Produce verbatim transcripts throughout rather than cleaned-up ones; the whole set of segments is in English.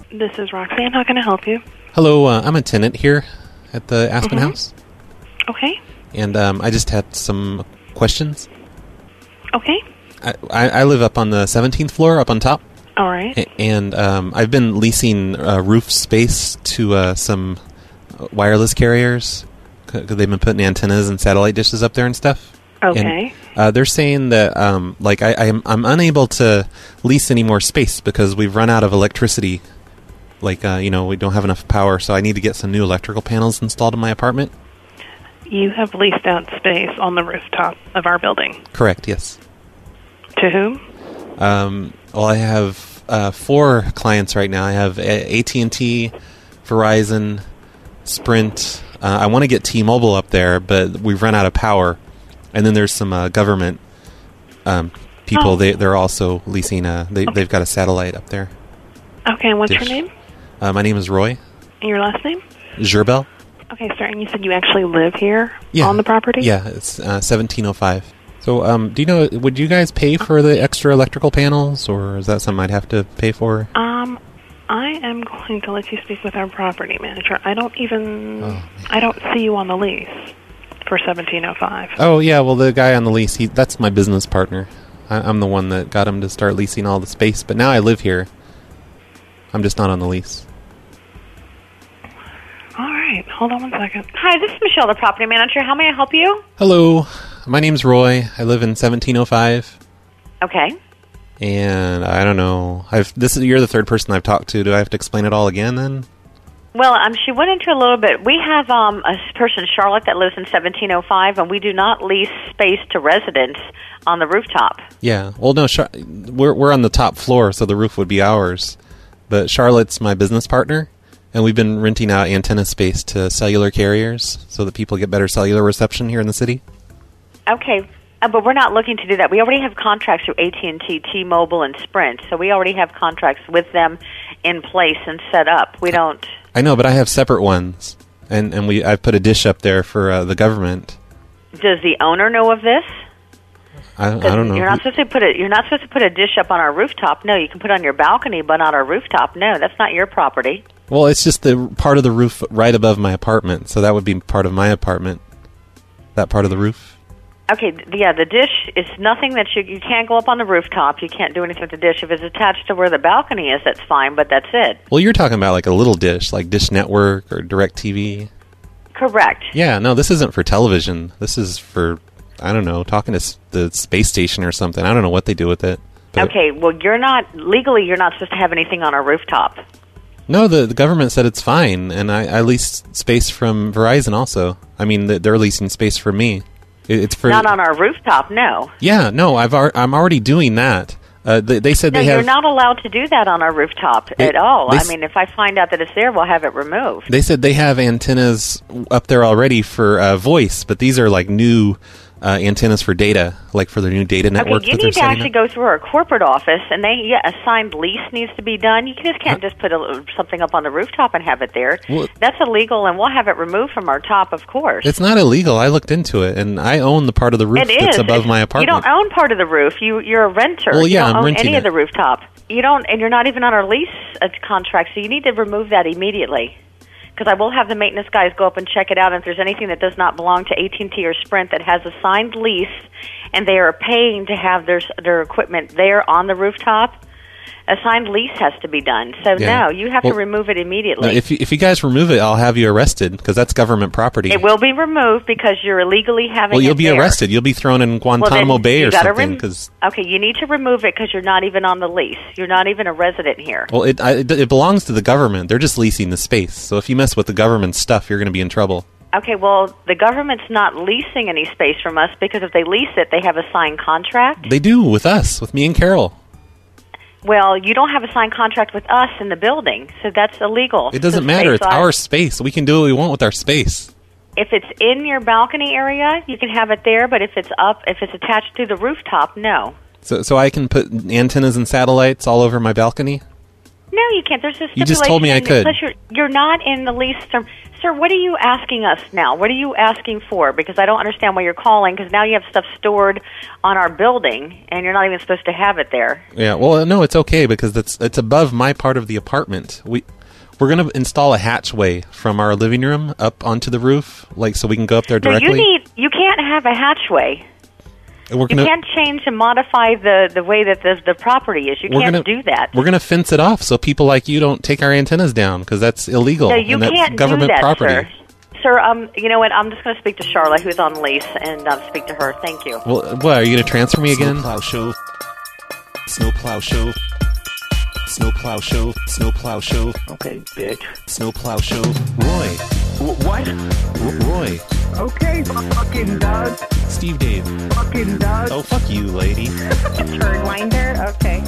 This is Roxanne. How can I help you? Hello, uh, I'm a tenant here at the Aspen mm-hmm. House. Okay. And um, I just had some questions. Okay. I, I, I live up on the seventeenth floor, up on top. All right. A- and um, I've been leasing uh, roof space to uh, some wireless carriers because they've been putting antennas and satellite dishes up there and stuff. Okay. And, uh, they're saying that um, like I, I'm, I'm unable to lease any more space because we've run out of electricity. Like, uh, you know, we don't have enough power, so I need to get some new electrical panels installed in my apartment. You have leased out space on the rooftop of our building. Correct, yes. To whom? Um, well, I have uh, four clients right now. I have A T and T, Verizon, Sprint. Uh, I want to get T-Mobile up there, but we've run out of power. And then there's some uh, government um, people. Oh. They, they're also leasing. A, they, okay. They've got a satellite up there. Okay, and what's Dish. your name? Uh, my name is Roy. And your last name? Gerbel. Okay, sir, and you said you actually live here Yeah. on the property? Yeah, it's uh, seventeen oh five. So, um, do you know, would you guys pay for the extra electrical panels, or is that something I'd have to pay for? Um, I am going to let you speak with our property manager. I don't even, Oh, I don't see you on the lease for seventeen oh five. Oh, yeah, well, the guy on the lease, he that's my business partner. I, I'm the one that got him to start leasing all the space, but now I live here. I'm just not on the lease. All right, hold on one second. Hi, this is Michelle, the property manager. How may I help you? Hello, my name's Roy. I live in seventeen oh five. Okay. And I don't know. I've this is you're the third person I've talked to. Do I have to explain it all again then? Well, um, she went into a little bit. We have um, a person, Charlotte, that lives in seventeen oh five, and we do not lease space to residents on the rooftop. Yeah. Well, no, Char- we're we're on the top floor, so the roof would be ours. But Charlotte's my business partner, and we've been renting out antenna space to cellular carriers so that people get better cellular reception here in the city. Okay. Uh, but we're not looking to do that. We already have contracts through A T and T, T-Mobile, and Sprint, so we already have contracts with them in place and set up. We don't... I know, but I have separate ones, and and we I've put a dish up there for uh, the government. Does the owner know of this? I, I don't know. You're not supposed to put it. You're not supposed to put a dish up on our rooftop. No, you can put it on your balcony, but on our rooftop, no. That's not your property. Well, it's just the part of the roof right above my apartment, so that would be part of my apartment. That part of the roof. Okay, th- yeah, the dish is nothing that you you can't go up on the rooftop. You can't do anything with the dish. If it's attached to where the balcony is, that's fine, but that's it. Well, you're talking about like a little dish, like Dish Network or DirecTV. Correct. Yeah, no, this isn't for television. This is for, I don't know, talking to s- the space station or something. I don't know what they do with it. But Okay, well, you're not, legally, you're not supposed to have anything on our rooftop. No, the, the government said it's fine, and I, I leased space from Verizon also. I mean, th- they're leasing space from me. It, it's for Not on our rooftop, no. Yeah, no, I've ar- I'm already doing that. Uh, they, they said No, they you're have. not allowed to do that on our rooftop They- at all. they I s- mean, if I find out that it's there, we'll have it removed. They said they have antennas up there already for uh, voice, but these are like new uh, antennas for data, like for their new data network. Okay, you that they're need to setting actually up. go through our corporate office, and they yeah, a signed lease needs to be done. You just can't just put a, something up on the rooftop and have it there. Well- That's illegal, and we'll have it removed from our top, of course. It's not illegal. I looked into it, and I own the part of the roof It is. that's above It's- my apartment. You don't own part of the roof. You you're a renter. Well, yeah, you don't I'm own renting any it. of the rooftop. You don't, and you're not even on our lease uh, contract. So you need to remove that immediately. Because I will have the maintenance guys go up and check it out. And if there's anything that does not belong to A T and T or Sprint that has a signed lease, and they are paying to have their their equipment there on the rooftop, a signed lease has to be done. So Yeah. no, you have Well, to remove it immediately. No, if you, if you guys remove it, I'll have you arrested because that's government property. It will be removed because you're illegally having well, you'll it be there. arrested. You'll be thrown in Guantanamo well, then Bay you or gotta something. rem- Because okay, you need to remove it because you're not even on the lease. You're not even a resident here. well, it, I, it it belongs to the government. They're just leasing the space. So if you mess with the government's stuff, you're going to be in trouble. Okay, well, the government's not leasing any space from us because if they lease it, they have a signed contract. They do with us, with me and Carol. Well, you don't have a signed contract with us in the building, so that's illegal. It doesn't So matter. space It's law- our space. We can do what we want with our space. If it's in your balcony area, you can have it there, but if it's up, if it's attached to the rooftop, no. So, so I can put antennas and satellites all over my balcony. No, you can't. There's a stipulation. You just told me I could. Plus, you're, you're not in the lease term. Sir, what are you asking us now? What are you asking for? Because I don't understand why you're calling, because now you have stuff stored on our building, and you're not even supposed to have it there. Yeah, well, no, it's okay, because it's, it's above my part of the apartment. We... We're going to install a hatchway from our living room up onto the roof, like so we can go up there directly. No, you need. You can't have a hatchway. We're you gonna, can't change and modify the, the way that the, the property is. You can't gonna, do that. We're going to fence it off so people like you don't take our antennas down, because that's illegal. No, you and that's can't government do that, property. sir. Sir, um, you know what? I'm just going to speak to Charlotte, who's on lease, and um, speak to her. Thank you. Well, what, are you going to transfer me again? Snowplow show. Snowplow show. Snowplow show. Snowplow show. Okay, bitch. Snowplow show. Roy. W- what? R- Roy. Okay, fucking dog. Steve Dave. Fucking dog. Oh, fuck you, lady. Birdwinder? Okay.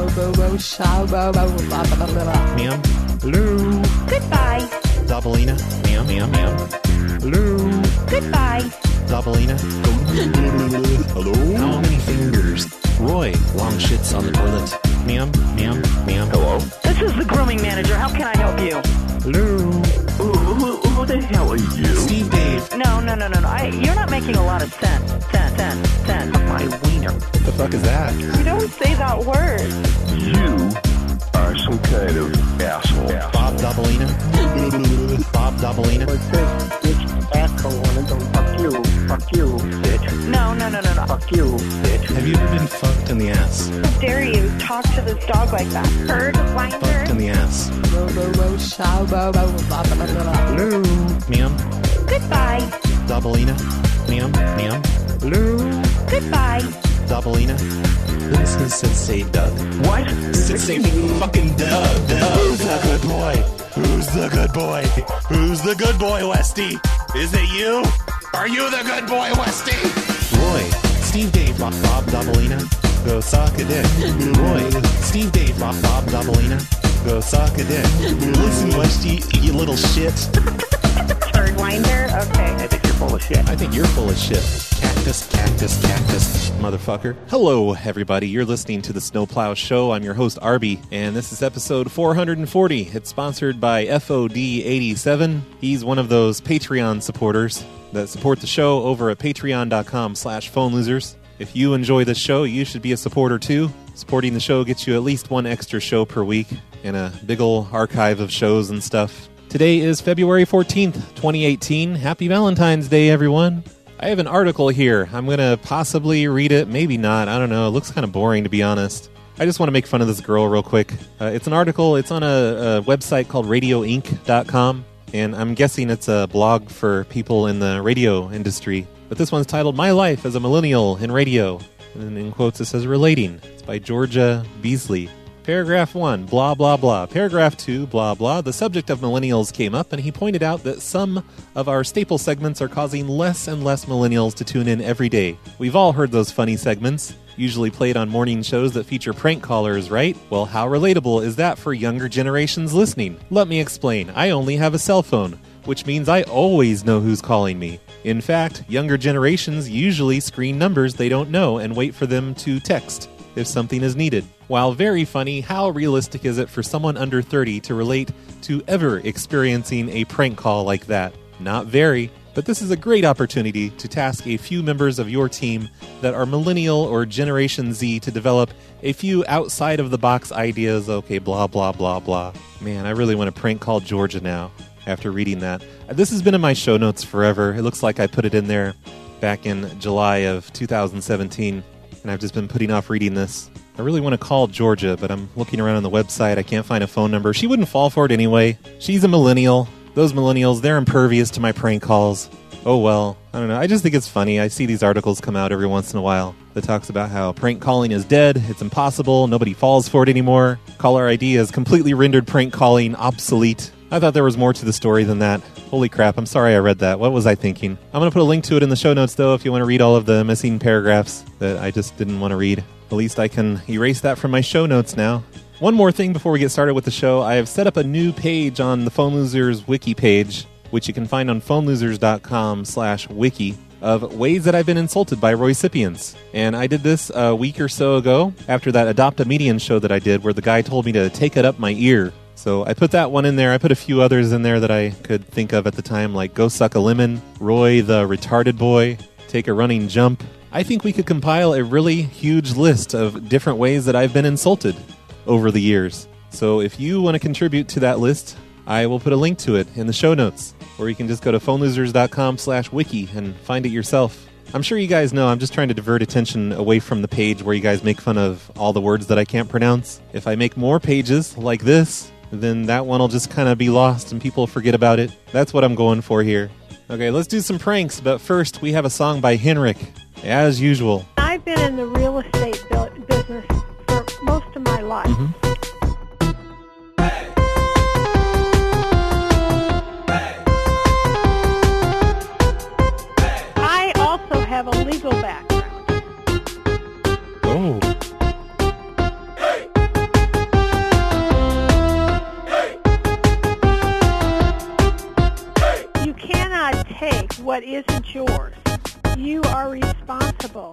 Ma'am. Hello. Goodbye. Doubleina. Ma'am, ma'am, ma'am. Hello. Goodbye. Doubleina. Hello. How many fingers? Roy. Long shits on the toilet. Ma'am, ma'am, ma'am. Hello? This is the grooming manager. How can I help you? Hello. Who, who, who the hell are you? Steve Dave. No, no, no, no, no. I, you're not making a lot of sense. Sense, sense, sense. My wiener. What the fuck is that? You don't say that word. You are some kind of asshole. Bob Doubleina. Bob Doubleina. What's this? Bitch, asshole. Wanna go fuck you. Fuck you, bitch. No, no, no, no, no. Fuck you, bitch. Have you ever been fucked in the ass? How dare you talk to this dog like that? Birdwinder? Fucked in the ass. Hello. Ma'am. Goodbye. Doubleina. Ma'am. Ma'am. Hello. Goodbye. Doubleina. This is Sensei Doug. What? Sensei fucking Doug. Doug. Who's the good boy? Who's the good boy? Who's the good boy, Westy? Is it you? Are you the good boy, Westy? Roy. Steve Dave. Bob, Bob Doubleina. Go suck a dick. Roy. Steve Dave. Bob, Bob Doubleina. Go suck a dick. Listen, Westy, you little shit. Birdwinder? Okay. I think you're full of shit. I think you're full of shit. Cactus, cactus, cactus, motherfucker. Hello, everybody. You're listening to the Snowplow Show. I'm your host, Arby, and this is episode four hundred forty. It's sponsored by F O D eighty-seven. He's one of those Patreon supporters that support the show over at patreon.com slash phone losers. If you enjoy this show, you should be a supporter too. Supporting the show gets you at least one extra show per week and a big ol' archive of shows and stuff. Today is February fourteenth, twenty eighteen. Happy Valentine's Day, everyone. I have an article here. I'm going to possibly read it, maybe not. I don't know. It looks kind of boring, to be honest. I just want to make fun of this girl real quick. Uh, it's an article. It's on a, a website called radio inc dot com, and I'm guessing it's a blog for people in the radio industry. But this one's titled, My Life as a Millennial in Radio. And in quotes it says, Relating. It's by Georgia Beasley. Paragraph one, blah, blah, blah. Paragraph two, blah, blah. The subject of millennials came up, and he pointed out that some of our staple segments are causing less and less millennials to tune in every day. We've all heard those funny segments, usually played on morning shows that feature prank callers, right? Well, how relatable is that for younger generations listening? Let me explain. I only have a cell phone, which means I always know who's calling me. In fact, younger generations usually screen numbers they don't know and wait for them to text if something is needed. While very funny, how realistic is it for someone under thirty to relate to ever experiencing a prank call like that? Not very. But this is a great opportunity to task a few members of your team that are millennial or Generation Z to develop a few outside-of-the-box ideas. Okay, blah, blah, blah, blah. Man, I really want to prank call Georgia now after reading that. This has been in my show notes forever. It looks like I put it in there back in July of two thousand seventeen, and I've just been putting off reading this. I really want to call Georgia, but I'm looking around on the website. I can't find a phone number. She wouldn't fall for it anyway. She's a millennial. Those millennials, they're impervious to my prank calls. Oh well, I don't know. I just think it's funny. I see these articles come out every once in a while that talks about how prank calling is dead, it's impossible, nobody falls for it anymore. Caller I D has completely rendered prank calling obsolete. I thought there was more to the story than that. Holy crap, I'm sorry I read that. What was I thinking? I'm going to put a link to it in the show notes, though, if you want to read all of the missing paragraphs that I just didn't want to read. At least I can erase that from my show notes now. One more thing before we get started with the show. I have set up a new page on the Phone Losers wiki page, which you can find on phone losers dot com slash wiki. of ways that I've been insulted by Roycipients. And I did this a week or so ago after that Adopt a Median show that I did where the guy told me to take it up my ear. So I put that one in there. I put a few others in there that I could think of at the time, like Go Suck a Lemon, Roy the Retarded Boy, Take a Running Jump. I think we could compile a really huge list of different ways that I've been insulted over the years. So if you want to contribute to that list, I will put a link to it in the show notes, or you can just go to phonelosers.com slash wiki and find it yourself. I'm sure you guys know I'm just trying to divert attention away from the page where you guys make fun of all the words that I can't pronounce. If I make more pages like this, then that one will just kind of be lost and people forget about it. That's what I'm going for here. Okay, let's do some pranks, but first we have a song by Henrik, as usual. I've been in the real estate bu- business for most of my life. Mm-hmm. I also have a legal background. Oh. You cannot take what isn't yours. You are responsible.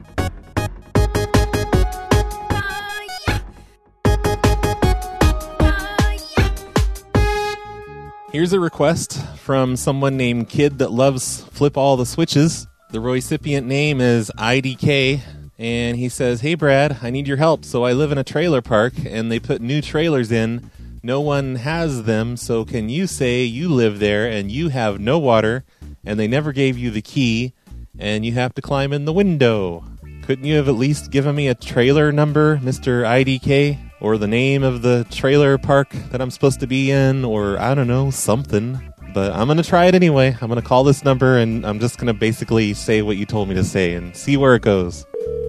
Here's a request from someone named Kid That Loves Flip All the Switches. The Roycipient name is I D K, and he says, "Hey Brad, I need your help. So I live in a trailer park, and they put new trailers in. No one has them, so can you say you live there, and you have no water, and they never gave you the key, and you have to climb in the window? Couldn't you have at least given me a trailer number, Mister I D K? Or the name of the trailer park that I'm supposed to be in, or I don't know, something. But I'm going to try it anyway. I'm going to call this number, and I'm just going to basically say what you told me to say and see where it goes."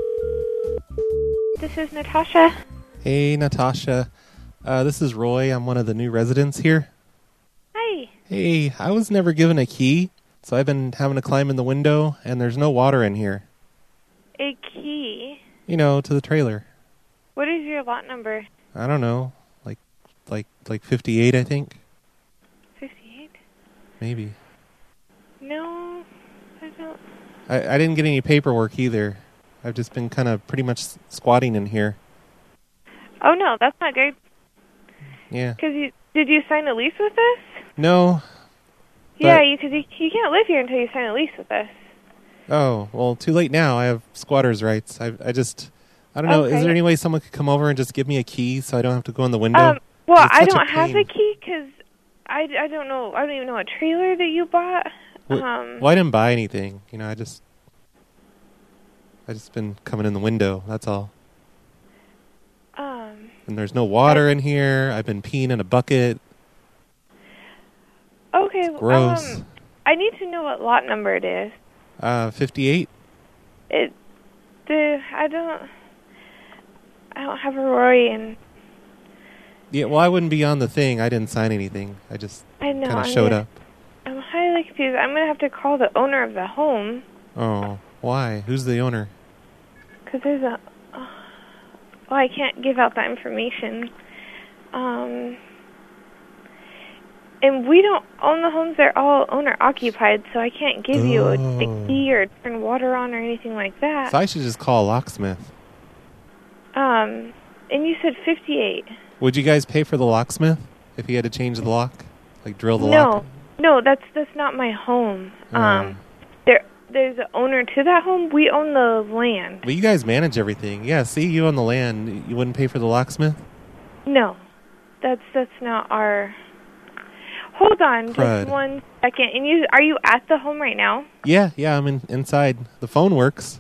This is Natasha. Hey, Natasha. Uh, this is Roy. I'm one of the new residents here. Hi. Hey, I was never given a key, so I've been having to climb in the window, and there's no water in here. A key? You know, to the trailer. What is your lot number? I don't know, like, like, like fifty-eight, I think. fifty-eight? Maybe. No, I don't. I, I didn't get any paperwork either. I've just been kind of pretty much squatting in here. Oh, no, that's not good. Yeah. Cause you, did you sign a lease with us? No. Yeah, you, cause you, you can't live here until you sign a lease with us. Oh, well, too late now. I have squatter's rights. I, I just... I don't know. Okay. Is there any way someone could come over and just give me a key so I don't have to go in the window? Um, well, It's I such a don't have pain. the key because I, I don't know. I don't even know a trailer that you bought. Well, Um, well, I didn't buy anything. You know, I just... I just been coming in the window. That's all. um, And there's no water in here. I've been peeing in a bucket. okay. Gross. Um, I need to know what lot number it is. Uh, fifty-eight? It, the, I don't, I don't have a Roy, and Yeah, well, I wouldn't be on the thing. I didn't sign anything. I just I know. kind of I'm showed gonna- up. I'm highly confused. I'm gonna have to call the owner of the home Oh, why? Who's the owner? because there's a. Uh, well, I can't give out that information. Um, and we don't own the homes; they're all owner occupied, so I can't give you a, Oh. a key or turn water on or anything like that. So I should just call a locksmith. Um, and you said fifty-eight. Would you guys pay for the locksmith if he had to change the lock? Like drill the No, lock? no, that's that's not my home. Oh. Um, there there's an owner to that home. We own the land. But you guys manage everything. Yeah, see, you own the land. You wouldn't pay for the locksmith? No, that's that's not our. Hold on, Crud. just one second. And you are you at the home right now? Yeah, yeah, I'm in, inside. The phone works.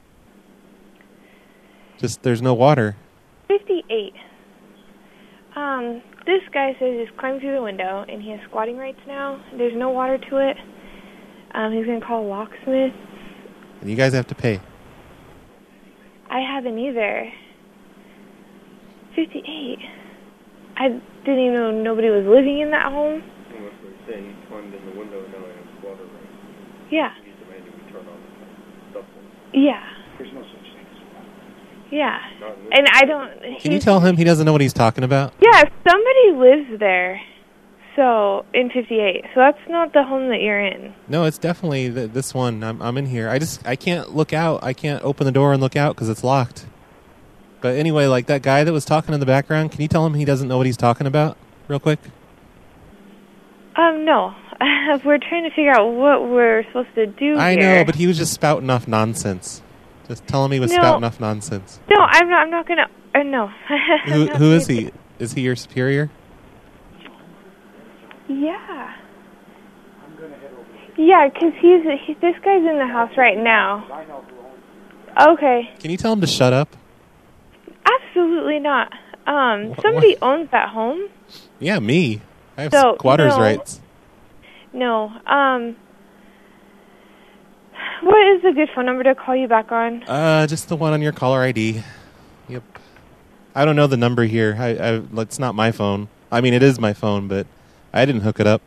Just there's no water. Fifty-eight. Um, this guy says he's climbed through the window and he has squatting rights now. There's no water to it. Um, he's gonna call a locksmith. And you guys have to pay. I haven't either. Fifty-eight. I didn't even know nobody was living in that home. Unless they say he climbed in the window and now he has water rights. Yeah. He's demanding we turn on the stuff. Yeah. There's no such thing as water. Yeah. Not in this And I don't... Can you he's- tell him he doesn't know what he's talking about? Yeah, somebody lives there. So, in fifty-eight. So that's not the home that you're in. No, it's definitely th- this one. I'm, I'm in here. I just I can't look out. I can't open the door and look out because it's locked. But anyway, like that guy that was talking in the background, can you tell him he doesn't know what he's talking about real quick? Um, no. We're trying to figure out what we're supposed to do I here. know, but he was just spouting off nonsense. Just tell him he was No. spouting off nonsense. No, I'm not. I'm not gonna. Uh, no. Who, who is he? Is he your superior? Yeah. Yeah, because he's he, this guy's in the house right now. Okay. Can you tell him to shut up? Absolutely not. Um, Wh- somebody what? owns that home. Yeah, me. I have So, squatter's no. rights. No. Um. What is a good phone number to call you back on? Uh, just the one on your caller I D. Yep. I don't know the number here. I, I, it's not my phone. I mean, it is my phone, but I didn't hook it up.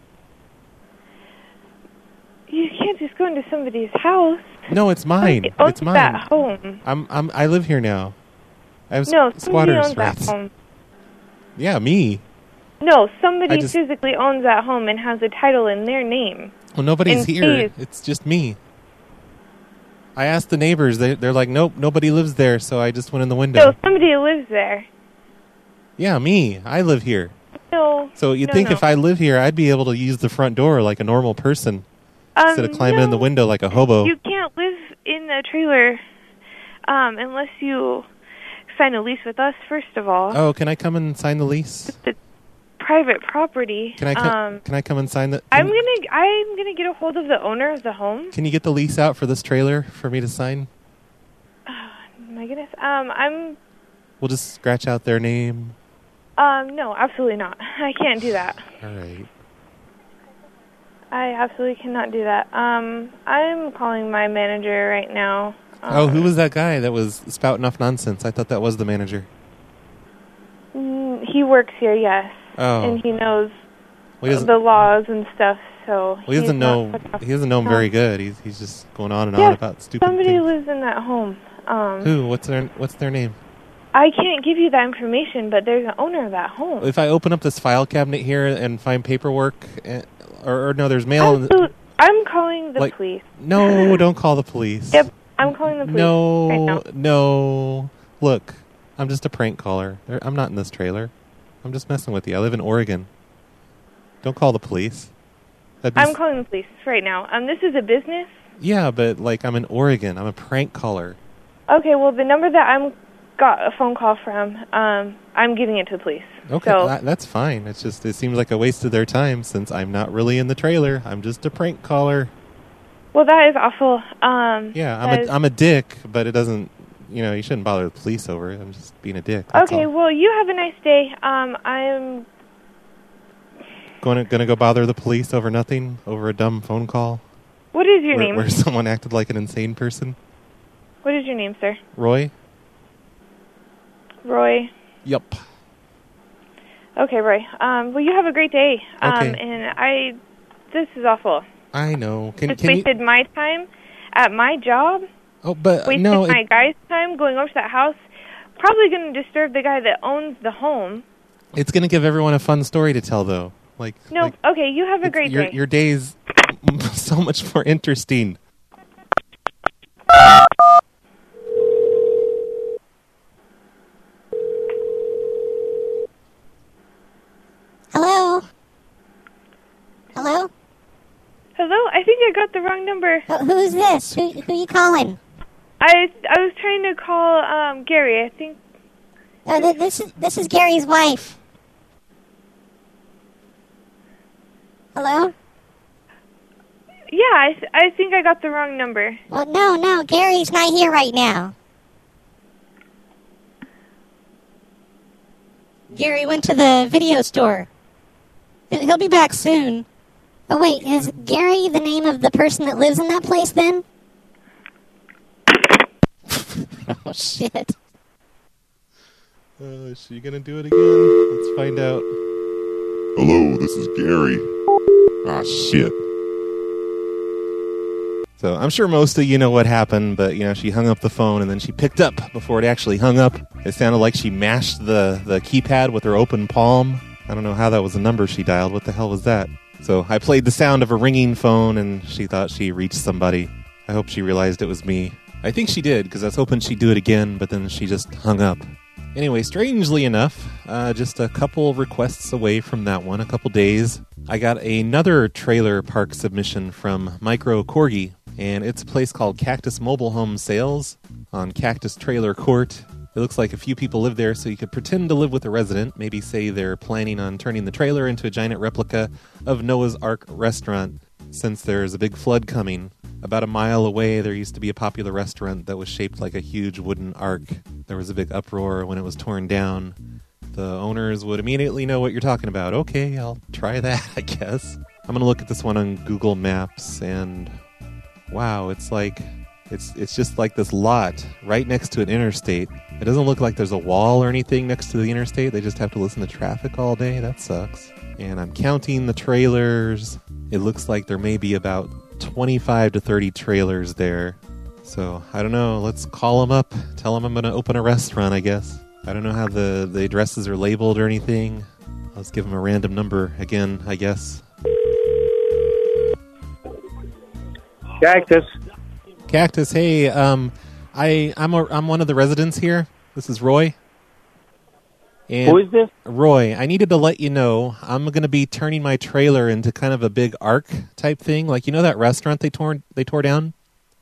You can't just go into somebody's house. No, it's mine. Somebody owns It's mine. that home. I'm. I'm. I live here now. I have No, s- somebody squatters owns rights. that home. Yeah, me. No, somebody I just- physically owns that home and has a title in their name. Well, nobody's And here. please- It's just me. I asked the neighbors. They, they're like, nope, nobody lives there. So I just went in the window. No, somebody lives there. Yeah, me. I live here. No. So you'd no, think no. if I live here, I'd be able to use the front door like a normal person um, instead of climbing in the no, window like a hobo. You can't live in a trailer um, unless you sign a lease with us, first of all. Oh, can I come and sign the lease? It's private property. Can I co- um, can I come and sign the? I'm Can, gonna I'm gonna get a hold of the owner of the home. can you get the lease out for this trailer for me to sign? My goodness. Um, I'm. We'll just scratch out their name. Um, no, absolutely not. I can't do that. All right. I absolutely cannot do that. Um, I'm calling my manager right now. Um, Oh, who was that guy that was spouting off nonsense? I thought that was the manager. mm, He works here, yes, Oh. and he knows Well, he doesn't, the laws and stuff. So well, he doesn't he's know. not put off- He doesn't know him No. very good. He's he's just going on and Yeah, on about stupid somebody things. lives in that home. Um, Who? What's their What's their name? I can't give you that information, but there's an owner of that home. If I open up this file cabinet here and find paperwork, eh, or, or no, there's mail. In the, Absolute- I'm calling the like, police. no, don't call the police. Yep, I'm calling the police No, right now. no. Look, I'm just a prank caller. There- I'm not in this trailer. I'm just messing with you. I live in Oregon. Don't call the police. That'd be I'm s- calling the police right now. Um, this is a business. Yeah, but like I'm in Oregon. I'm a prank caller. Okay, well, the number that I'm got a phone call from, um, I'm giving it to the police. Okay, So, that, that's fine. It's just it seems like a waste of their time since I'm not really in the trailer. I'm just a prank caller. well, that is awful. Um, Yeah, that I'm a is- I'm a dick, but it doesn't. You know, you shouldn't bother the police over it. I'm just being a dick. That's okay, all. well, you have a nice day. Um, I'm. Going to gonna go bother the police over nothing, over a dumb phone call. What is your where, name? Where someone acted like an insane person. What is your name, sir? Roy. Roy. Yup. Okay, Roy. Um, well, you have a great day. Um, Okay. and I, this is awful. I know. Can Just can you? wasted my time at my job. Oh, but Wasted no. my It, guy's time going over to that house. Probably going to disturb the guy that owns the home. it's gonna give everyone a fun story to tell, though. Like No, like, okay, you have a it's- great your, day. Your day's so much more interesting. Hello? Hello? Hello, I think I got the wrong number. Who- Who's this? Who, who you calling? I I was trying to call um Gary. I think. Uh, th- this is this is Gary's wife. Hello? Yeah, I th- I think I got the wrong number. Well, no, no, Gary's not here right now. Gary went to the video store. He- He'll be back soon. Oh, wait, is Gary the name of the person that lives in that place then? Oh, shit. Uh, is she gonna do it again? Let's find out. Hello, this is Gary. Ah, shit. So I'm sure most of you know what happened, but you know she hung up the phone and then she picked up before it actually hung up. It sounded like she mashed the the keypad with her open palm. I don't know how that was a number she dialed. What the hell was that? So I played the sound of a ringing phone, and she thought she reached somebody. I hope she realized it was me. I think she did, because I was hoping she'd do it again, but then she just hung up. Anyway, strangely enough, uh, just a couple requests away from that one, a couple days, I got another trailer park submission from Micro Corgi, and it's a place called Cactus Mobile Home Sales on Cactus Trailer Court. It looks like a few people live there, so you could pretend to live with a resident. Maybe say they're planning on turning the trailer into a giant replica of Noah's Ark restaurant, since there's a big flood coming. About a mile away, there used to be a popular restaurant that was shaped like a huge wooden ark. There was a big uproar when it was torn down. The owners would immediately know what you're talking about. Okay, I'll try that, I guess. I'm going to look at this one on Google Maps, and wow, it's like... It's it's just like this lot right next to an interstate. It doesn't look like there's a wall or anything next to the interstate. They just have to listen to traffic all day. That sucks. And I'm counting the trailers. It looks like there may be about twenty-five to thirty trailers there. So, I don't know. Let's call them up. Tell them I'm going to open a restaurant, I guess. I don't know how the, the addresses are labeled or anything. Let's give them a random number again, I guess. Cactus. Cactus, hey, um, I, I'm a, I'm one of the residents here. This is Roy. And Who is this? Roy, I needed to let you know I'm going to be turning my trailer into kind of a big ark type thing. Like, you know that restaurant they tore they tore down?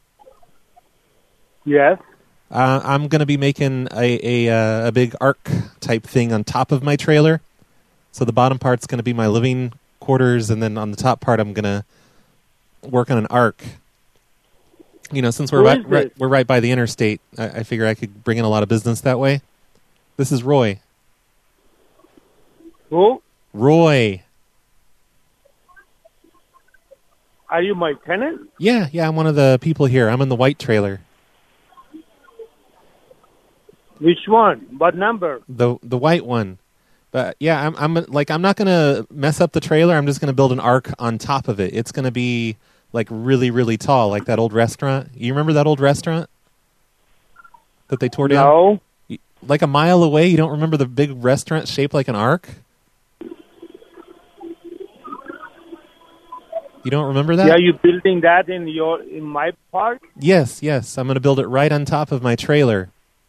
Yes. Uh, I'm going to be making a a, uh, a big ark type thing on top of my trailer. So the bottom part's going to be my living quarters, and then on the top part I'm going to work on an ark. You know, since we're Who right, is right this? we're right by the interstate, I, I figure I could bring in a lot of business that way. This is Roy. Who? Roy. Are you my tenant? Yeah, yeah, I'm one of the people here. I'm in the white trailer. Which one? What number? The the white one. But yeah, I'm I'm like I'm not gonna mess up the trailer. I'm just gonna build an ark on top of it. It's gonna be like really, really tall, like that old restaurant. You remember that old restaurant that they tore down? No. Like a mile away, you don't remember the big restaurant shaped like an ark? You don't remember that? Yeah, you building that in your in my park? Yes, yes. I'm going to build it right on top of my trailer.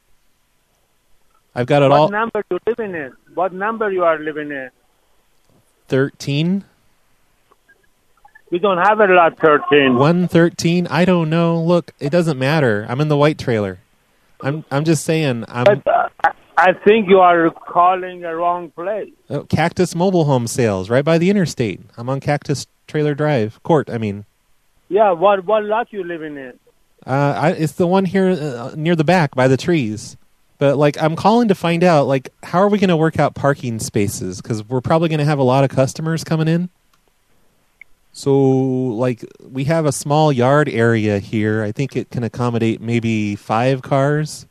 I've got it what all. What number you living in? What number you are living in? thirteen. We don't have a lot thirteen. one thirteen? I don't know. Look, it doesn't matter. I'm in the white trailer. I'm I'm just saying. I'm. But, uh, I think you are calling a wrong place. Oh, Cactus Mobile Home Sales, right by the interstate. I'm on Cactus Trailer Drive. Court, I mean. Yeah, what what lot you living in? Uh, I, it's the one here uh, near the back by the trees. But, like, I'm calling to find out, like, how are we going to work out parking spaces? Because we're probably going to have a lot of customers coming in. So, like, we have a small yard area here. I think it can accommodate maybe five cars.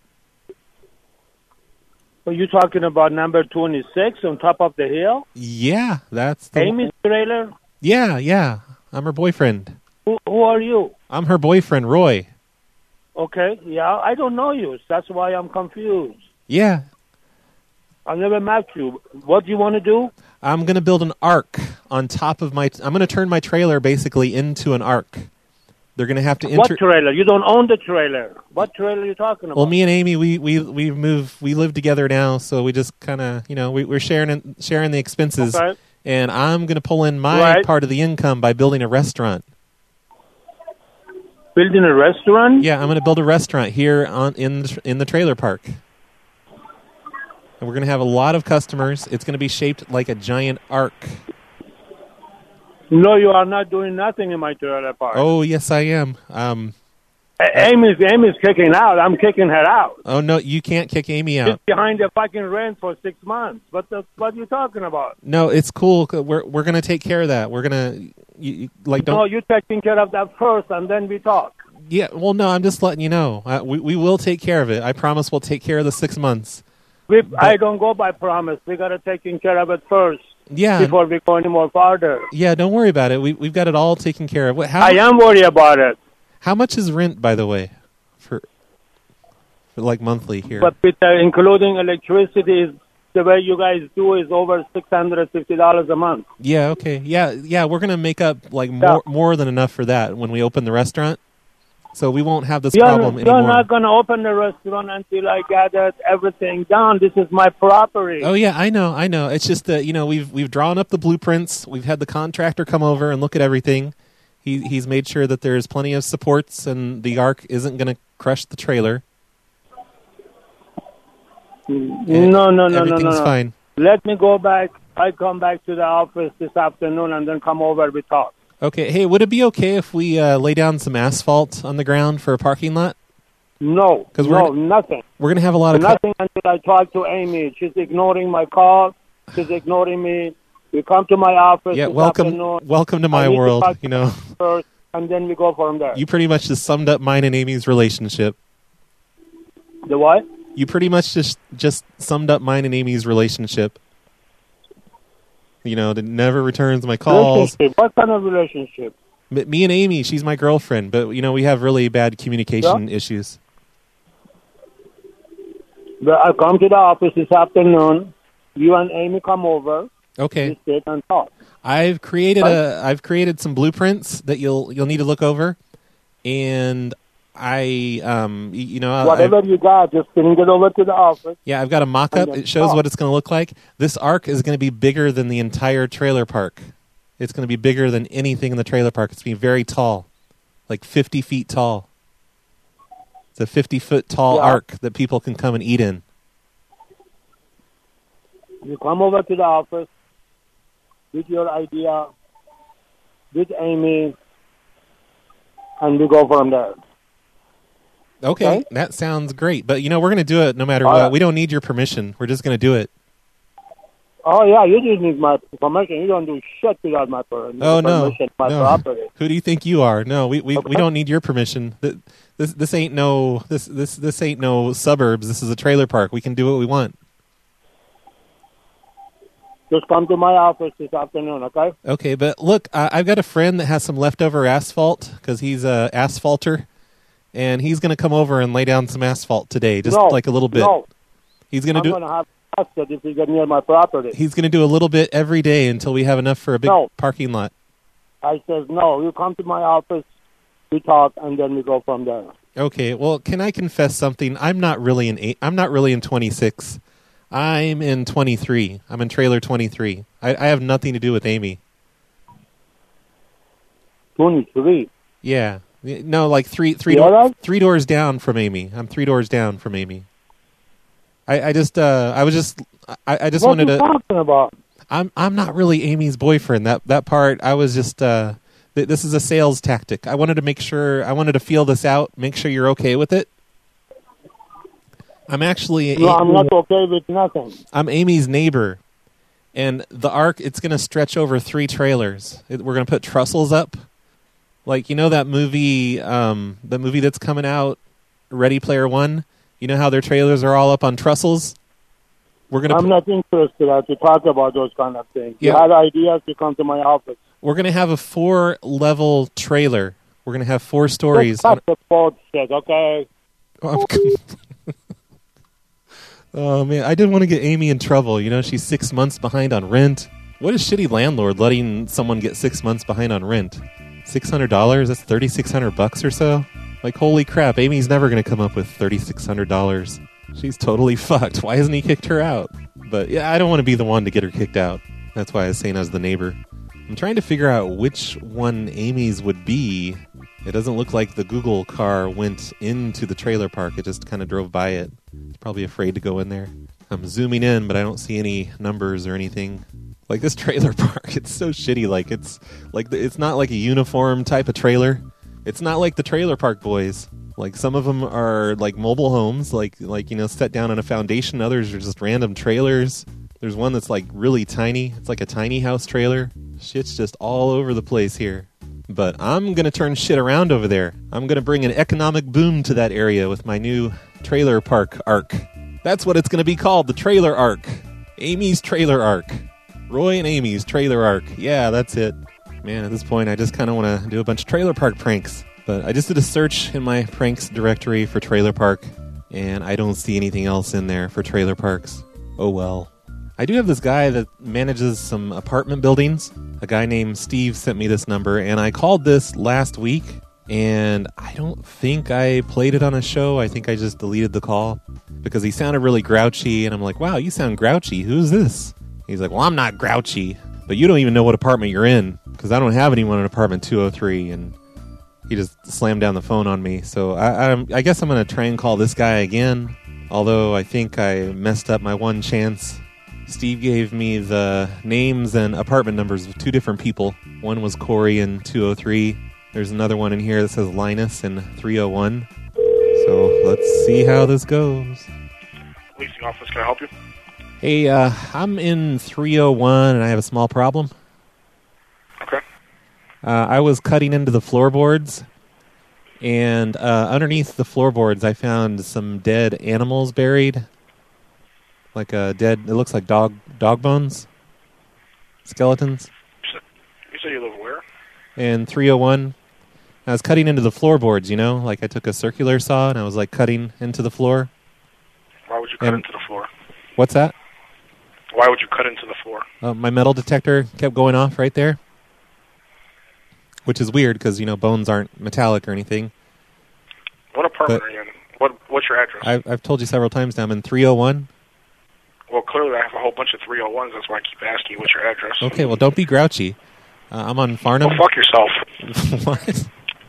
Are you talking about number twenty-six on top of the hill? Yeah, that's the Amy's trailer? Yeah, yeah. I'm her boyfriend. Who, who are you? I'm her boyfriend, Roy. Okay, yeah, I don't know you. That's why I'm confused. Yeah. I never met you. What do you want to do? I'm going to build an ark on top of my... I'm going to turn my trailer basically into an ark. They're going to have to... What Inter- trailer? You don't own the trailer. What trailer are you talking about? Well, me and Amy, we we we move. We live together now, so we just kind of, you know, we, we're sharing sharing the expenses. Okay. And I'm going to pull in my Right. part of the income by building a restaurant. Building a restaurant? Yeah, I'm going to build a restaurant here on in the, in the trailer park. And we're going to have a lot of customers. It's going to be shaped like a giant ark. No, you are not doing nothing in my trailer park. Oh, yes, I am. Um, A- Amy's, Amy's kicking out. I'm kicking her out. oh, no, you can't kick Amy She's out. behind the fucking rent for six months. What the, what are you talking about? No, it's cool. We're we're going to take care of that. We're going to, like, don't... No, you're taking care of that first, and then we talk. Yeah, well, no, I'm just letting you know. Uh, we we will take care of it. I promise we'll take care of the six months. We, I don't go by promise. We got to take care of it first. Yeah. Before we go any more farther. Yeah, don't worry about it. We we've got it all taken care of. What, how, I am worried about it. How much is rent, by the way, for for like monthly here? But with uh, including electricity is the way you guys do is over six hundred fifty dollars a month. Yeah, okay. Yeah, yeah, we're going to make up like more more than enough for that when we open the restaurant. So we won't have this you're, problem you're anymore. You're not going to open the restaurant until I gathered everything down. This is my property. Oh yeah, I know, I know. It's just that, you know, we've we've drawn up the blueprints. We've had the contractor come over and look at everything. He he's made sure that there's plenty of supports and the ark isn't going to crush the trailer. No, no, no, no, Everything's no, no. fine. Let me go back. I come back to the office this afternoon and then come over. We talk. Okay. Hey, would it be okay if we uh, lay down some asphalt on the ground for a parking lot? No, we're no, gonna, nothing. We're going to have a lot of... Nothing co- until I talk to Amy. She's ignoring my call. She's ignoring me. You come to my office Yeah, this welcome afternoon. welcome to my I need world, talk you know. First, and then we go from there. You pretty much just summed up mine and Amy's relationship. The what? You pretty much just, just summed up mine and Amy's relationship. You know, that never returns my calls. Relationship? What kind of relationship? M- me and Amy, she's my girlfriend, but, you know, we have really bad communication Yeah. issues. But I come to the office this afternoon. You and Amy come over. Okay. We sit and talk. I've created Right? a I've created some blueprints that you'll you'll need to look over, and I um y- you know Whatever I've, you got, just bring it over to the office. yeah I've got a mock-up. And then It shows talk. what it's going to look like. This ark is going to be bigger than the entire trailer park. It's going to be bigger than anything in the trailer park. It's going to be very tall, like fifty feet tall. It's a fifty foot tall Yeah. ark that people can come and eat in. You come over to the office with your idea, with Amy, and we go from there. Okay, Okay. that sounds great. But you know we're going to do it no matter All what. right. We don't need your permission. We're just going to do it. Oh, yeah, you didn't need my permission. You don't do shit without my per- Oh no, permission. My no. property. Who do you think you are? No, we we, we Okay. don't need your permission. Th- This this ain't no this this this ain't no suburbs. This is a trailer park. We can do what we want. Just come to my office this afternoon, okay? Okay, but look, I, I've got a friend that has some leftover asphalt because he's a asphalter, and he's going to come over and lay down some asphalt today, just No, like a little bit. No, He's going to I'm do. going to have arrested if you get near my property. He's going to do a little bit every day until we have enough for a big No. parking lot. I says, no, you come to my office, we talk, and then we go from there. Okay, well, can I confess something? I'm not really in eight, I'm not really in twenty-six. I'm in twenty-three. I'm in trailer twenty-three. I, I have nothing to do with Amy. twenty-three? Yeah. No, like three three You door, all right? three doors down from Amy. I'm three doors down from Amy. I, I just uh I was just I, I just What wanted you to talking about? I'm I'm not really Amy's boyfriend. That that part I was just uh th- this is a sales tactic. I wanted to make sure I wanted to feel this out, make sure you're okay with it. I'm actually No, I'm not okay with nothing. I'm Amy's neighbor, and the ark, it's going to stretch over three trailers. It, we're going to put trussels up. Like, you know that movie, um, the movie that's coming out, Ready Player One? You know how their trailers are all up on trussels? We're going I'm to not interested uh, to talk about those kind of things. Yeah. You had ideas to come to my office. we're going to have a four-level trailer. We're going to have four stories. Just cut the bullshit, okay? Oh, oh, man, I didn't want to get Amy in trouble. You know, she's six months behind on rent. What a shitty landlord letting someone get six months behind on rent. six hundred dollars? That's thirty-six hundred bucks or so? Like, holy crap, Amy's never going to come up with thirty-six hundred dollars. She's totally fucked. Why hasn't he kicked her out? But, yeah, I don't want to be the one to get her kicked out. That's why I was saying I was the neighbor. I'm trying to figure out which one Amy's would be. It doesn't look like the Google car went into the trailer park. It just kind of drove by it. It's probably afraid to go in there. I'm zooming in, but I don't see any numbers or anything. Like, this trailer park, it's so shitty. Like, it's like the, it's not like a uniform type of trailer. It's not like the Trailer Park Boys. Like, some of them are like mobile homes, like like you know, set down on a foundation. Others are just random trailers. There's one that's like really tiny. It's like a tiny house trailer. Shit's just all over the place here. But I'm going to turn shit around over there. I'm going to bring an economic boom to that area with my new trailer park arc. That's what it's going to be called, the trailer arc. Amy's trailer arc. Roy and Amy's trailer arc. Yeah, that's it. Man, at this point, I just kind of want to do a bunch of trailer park pranks. But I just did a search in my pranks directory for trailer park, and I don't see anything else in there for trailer parks. Oh well. I do have this guy that manages some apartment buildings. A guy named Steve sent me this number, and I called this last week, and I don't think I played it on a show. I think I just deleted the call because he sounded really grouchy, and I'm like, wow, you sound grouchy. Who's this? He's like, well, I'm not grouchy, but you don't even know what apartment you're in because I don't have anyone in apartment two oh three, and he just slammed down the phone on me. So I, I, I guess I'm going to try and call this guy again, although I think I messed up my one chance. Steve gave me the names and apartment numbers of two different people. One was Corey in two oh three. There's another one in here that says Linus in three oh one. So let's see how this goes. Leasing office, can I help you? Hey, uh, I'm in three oh one and I have a small problem. Okay. Uh, I was cutting into the floorboards, and uh, underneath the floorboards I found some dead animals buried. Like a dead, it looks like dog dog bones, skeletons. You say you live where? In three oh one. I was cutting into the floorboards, you know, like I took a circular saw and I was like cutting into the floor. Why would you cut and, into the floor? What's that? Why would you cut into the floor? Uh, my metal detector kept going off right there, which is weird because, you know, bones aren't metallic or anything. What apartment but are you in? What What's your address? I've, I've told you several times now, I'm in three oh one. Well, clearly I have a whole bunch of three oh ones. That's why I keep asking you what's your address. Okay, well, don't be grouchy. Uh, I'm on Farnham. Well, fuck yourself. What?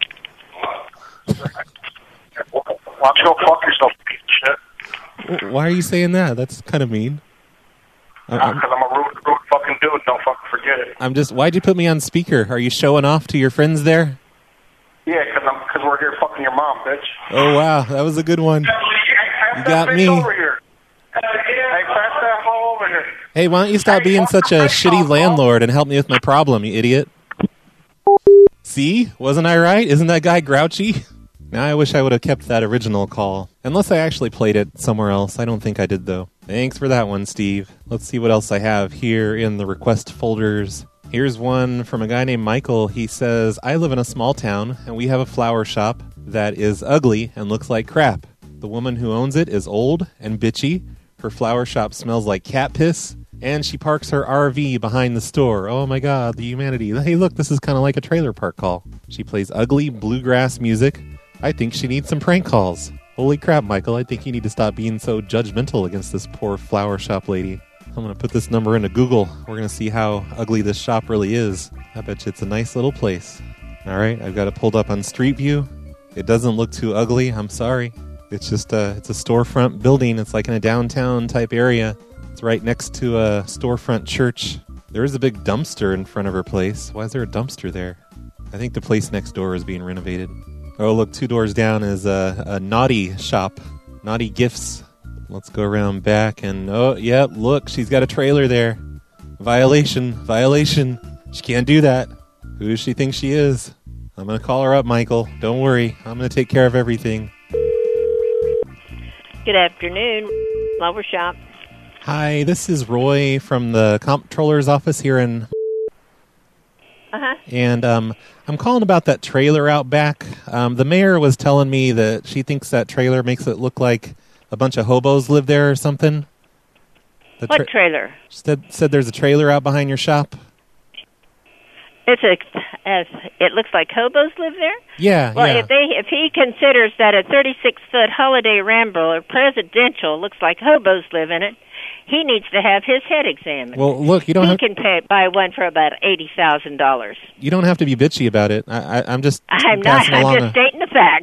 Why don't you go fuck yourself, you piece of shit? Why are you saying that? That's kind of mean. Because I'm, I'm a rude, rude fucking dude. Don't fucking forget it. I'm just... Why'd you put me on speaker? Are you showing off to your friends there? Yeah, because I'm because we're here fucking your mom, bitch. Oh, wow. That was a good one. You got me. Over here. Hey, pass that hoe over here. Hey, why don't you stop being such a shitty landlord and help me with my problem, you idiot? See? Wasn't I right? Isn't that guy grouchy? Now I wish I would have kept that original call. Unless I actually played it somewhere else. I don't think I did, though. Thanks for that one, Steve. Let's see what else I have here in the request folders. Here's one from a guy named Michael. He says, I live in a small town, and we have a flower shop that is ugly and looks like crap. The woman who owns it is old and bitchy. Her flower shop smells like cat piss, and she parks her R V behind the store. Oh my god, the humanity. Hey, look, this is kind of like a trailer park call. She plays ugly bluegrass music. I think she needs some prank calls. Holy crap, Michael, I think you need to stop being so judgmental against this poor flower shop lady. I'm going to put this number into Google. We're going to see how ugly this shop really is. I bet you it's a nice little place. All right, I've got it pulled up on Street View. It doesn't look too ugly. I'm sorry. It's just a, it's a storefront building. It's like in a downtown type area. It's right next to a storefront church. There is a big dumpster in front of her place. Why is there a dumpster there? I think the place next door is being renovated. Oh, look, two doors down is a, a naughty shop. Naughty Gifts. Let's go around back and, oh, yep, look, she's got a trailer there. Violation, violation. She can't do that. Who does she think she is? I'm going to call her up, Michael. Don't worry. I'm going to take care of everything. Good afternoon, flower shop. Hi, this is Roy from the comptroller's office here in... Uh-huh. And um, I'm calling about that trailer out back. Um, the mayor was telling me that she thinks that trailer makes it look like a bunch of hobos live there or something. The What tra- trailer? Said, said there's a trailer out behind your shop. It's a. As it looks like hobos live there. Yeah, Well, yeah. if they if he considers that a thirty-six foot Holiday Rambler presidential looks like hobos live in it, he needs to have his head examined. Well, look, you don't he have can pay, buy one for about eighty thousand dollars. you don't have to be bitchy about it. I, I, I'm just I'm not. passing along I'm just a- stating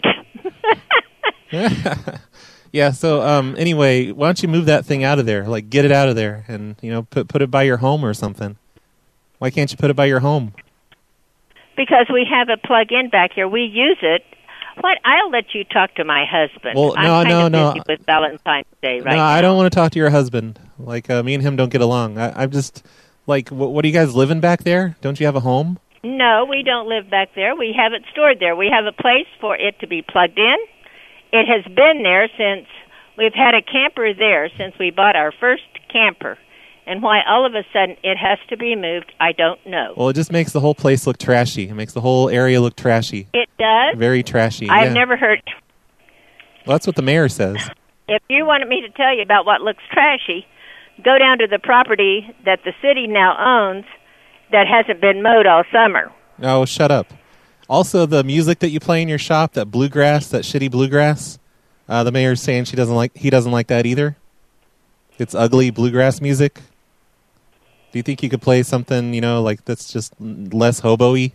the fact. Yeah, so um, anyway, why don't you move that thing out of there? Like, get it out of there and, you know, put put it by your home or something. Why can't you put it by your home? Because we have a plug-in back here. We use it. What? I'll let you talk to my husband. Well, I'm no, kind no, of no. busy with Valentine's Day right no, now. I don't want to talk to your husband. Like, uh, me and him don't get along. I, I'm just, like, wh- what are you guys living back there? Don't you have a home? No, we don't live back there. We have it stored there. We have a place for it to be plugged in. It has been there since we've had a camper there since we bought our first camper. And why all of a sudden it has to be moved, I don't know. Well, it just makes the whole place look trashy. It makes the whole area look trashy. It does? Very trashy. I've yeah. never heard. Well, that's what the mayor says. If you wanted me to tell you about what looks trashy, go down to the property that the city now owns that hasn't been mowed all summer. Oh, shut up. Also, the music that you play in your shop, that bluegrass, that shitty bluegrass, uh, the mayor's saying she doesn't like. he doesn't like that either. It's ugly bluegrass music. Do you think you could play something, you know, like that's just less hobo-y?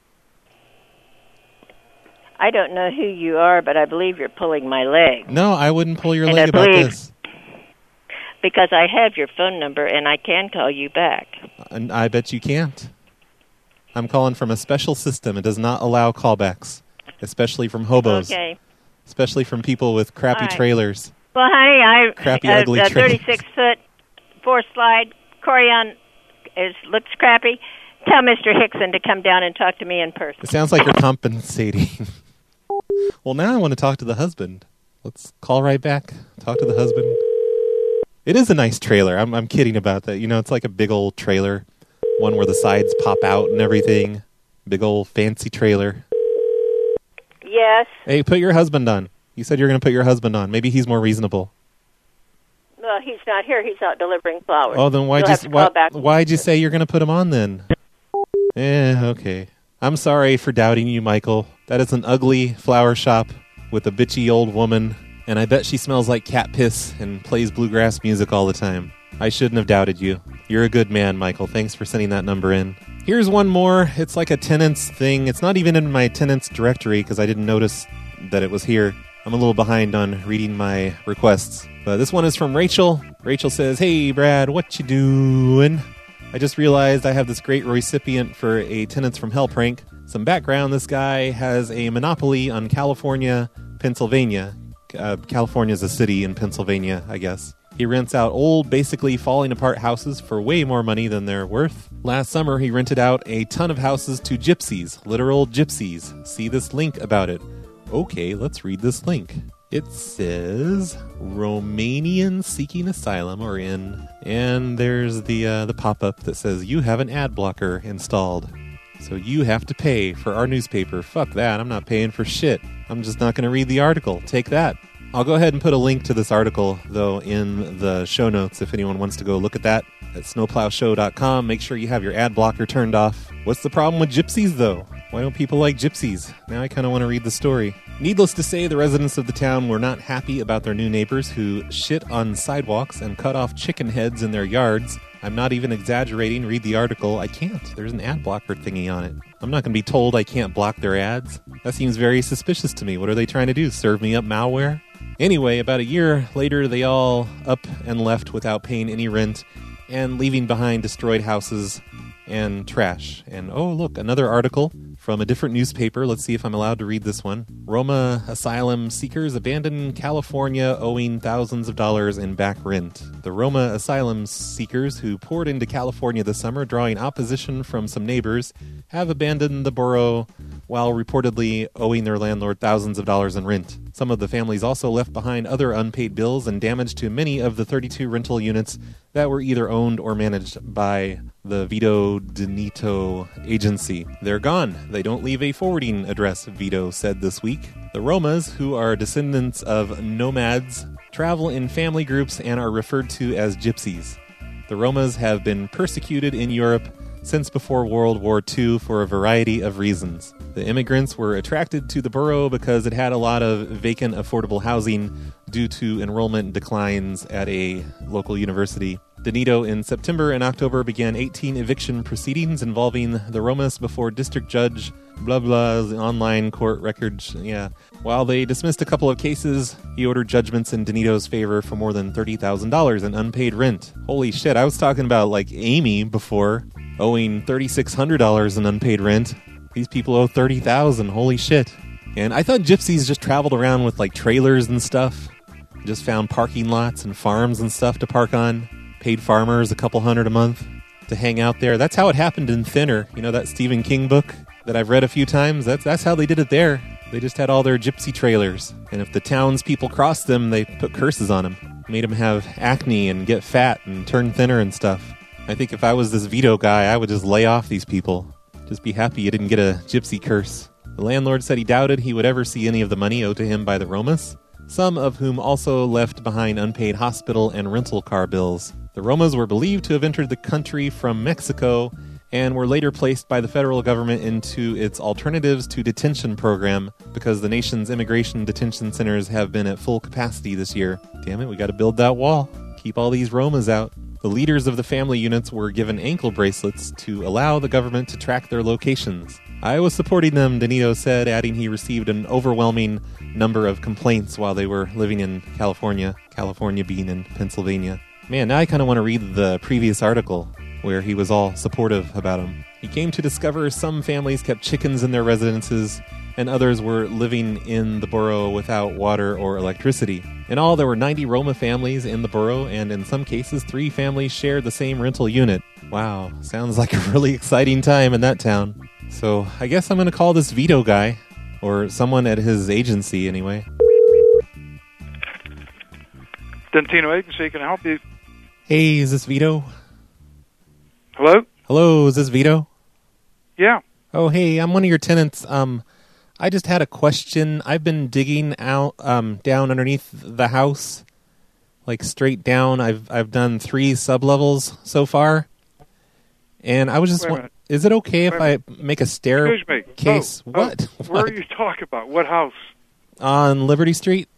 I don't know who you are, but I believe you're pulling my leg. No, I wouldn't pull your And leg I about believe- this. Because I have your phone number, and I can call you back. And I bet you can't. I'm calling from a special system. It does not allow callbacks, especially from hobos. Okay. Especially from people with crappy All right. trailers. Well, honey, I Crappy, a, ugly a trailers. thirty-six foot four slide Corian is looks crappy. Tell Mister Hickson to come down and talk to me in person. It sounds like you're compensating. Well, now I want to talk to the husband. Let's call right back. Talk to the husband. It is a nice trailer. I'm, I'm kidding about that. You know, it's like a big old trailer. One where the sides pop out and everything. Big old fancy trailer. Yes. Hey, put your husband on. You said you're going to put your husband on. Maybe he's more reasonable. Well, he's not here. He's out delivering flowers. Oh, then why'd You'll you, have to why, call back. why'd you say you're going to put him on then? Eh, okay. I'm sorry for doubting you, Michael. That is an ugly flower shop with a bitchy old woman, and I bet she smells like cat piss and plays bluegrass music all the time. I shouldn't have doubted you. You're a good man, Michael. Thanks for sending that number in. Here's one more. It's like a tenants thing. It's not even in my tenants directory because I didn't notice that it was here. I'm a little behind on reading my requests. But this one is from Rachel. Rachel says, "Hey, Brad, what you doing? I just realized I have this great recipient for a Tenants from Hell prank. Some background, this guy has a monopoly on California, Pennsylvania. Uh, California's a city in Pennsylvania, I guess. He rents out old, basically falling apart houses for way more money than they're worth. Last summer, he rented out a ton of houses to gypsies, literal gypsies. See this link about it." Okay, let's read this link. It says Romanian seeking asylum or in, and there's the uh, the pop-up that says you have an ad blocker installed. So you have to pay for our newspaper. Fuck that, I'm not paying for shit. I'm just not going to read the article. Take that. I'll go ahead and put a link to this article, though, in the show notes if anyone wants to go look at that at snowplow show dot com. Make sure you have your ad blocker turned off. What's the problem with gypsies, though? Why don't people like gypsies? Now I kind of want to read the story. Needless to say, the residents of the town were not happy about their new neighbors who shit on sidewalks and cut off chicken heads in their yards. I'm not even exaggerating. Read the article. I can't. There's an ad blocker thingy on it. I'm not going to be told I can't block their ads. That seems very suspicious to me. What are they trying to do? Serve me up malware? Anyway, about a year later, they all up and left without paying any rent and leaving behind destroyed houses and trash. And oh, look, another article from a different newspaper. Let's see if I'm allowed to read this one. Roma asylum seekers abandon California owing thousands of dollars in back rent. The Roma asylum seekers who poured into California this summer, drawing opposition from some neighbors, have abandoned the borough while reportedly owing their landlord thousands of dollars in rent. Some of the families also left behind other unpaid bills and damage to many of the thirty-two rental units that were either owned or managed by the Vito Denito agency. They're gone. They don't leave a forwarding address, Vito said this week. The Romas, who are descendants of nomads, travel in family groups and are referred to as gypsies. The Romas have been persecuted in Europe since before World War Two for a variety of reasons. The immigrants were attracted to the borough because it had a lot of vacant affordable housing due to enrollment declines at a local university. Denito in September and October began eighteen eviction proceedings involving the Romas before District Judge blah blah's online court records. Yeah. While they dismissed a couple of cases, he ordered judgments in Denito's favor for more than thirty thousand dollars in unpaid rent. Holy shit, I was talking about like Amy before, owing three thousand six hundred dollars in unpaid rent. These people owe thirty thousand dollars. Holy shit. And I thought gypsies just traveled around with like trailers and stuff. Just found parking lots and farms and stuff to park on. Paid farmers a couple hundred a month to hang out there. That's how it happened in Thinner. You know that Stephen King book that I've read a few times? That's that's how they did it there. They just had all their gypsy trailers. And if the townspeople crossed them, they put curses on them. Made them have acne and get fat and turn thinner and stuff. I think if I was this Vito guy, I would just lay off these people. Just be happy you didn't get a gypsy curse. The landlord said he doubted he would ever see any of the money owed to him by the Romas. some of whom also left behind unpaid hospital and rental car bills. The Romas were believed to have entered the country from Mexico and were later placed by the federal government into its Alternatives to Detention program because the nation's immigration detention centers have been at full capacity this year. Damn it, we got to build that wall. Keep all these Romas out. The leaders of the family units were given ankle bracelets to allow the government to track their locations. I was supporting them, Danito said, adding he received an overwhelming number of complaints while they were living in California, California being in Pennsylvania. Man, now I kind of want to read the previous article where he was all supportive about them. He came to discover some families kept chickens in their residences and others were living in the borough without water or electricity. In all, there were ninety Roma families in the borough, and in some cases, three families shared the same rental unit. Wow, sounds like a really exciting time in that town. So I guess I'm going to call this Vito guy, or someone at his agency anyway. Dentino Agency, can I help you? Hey, is this Vito? Hello? Hello, is this Vito? Yeah. Oh, hey, I'm one of your tenants. Um, I just had a question. I've been digging out um, down underneath the house, like straight down. I've I've done three sublevels so far, and I was just. Wa- is it okay if I make a staircase? Excuse me. Case? Oh, what? Oh, where are you talking about? What house? On Liberty Street.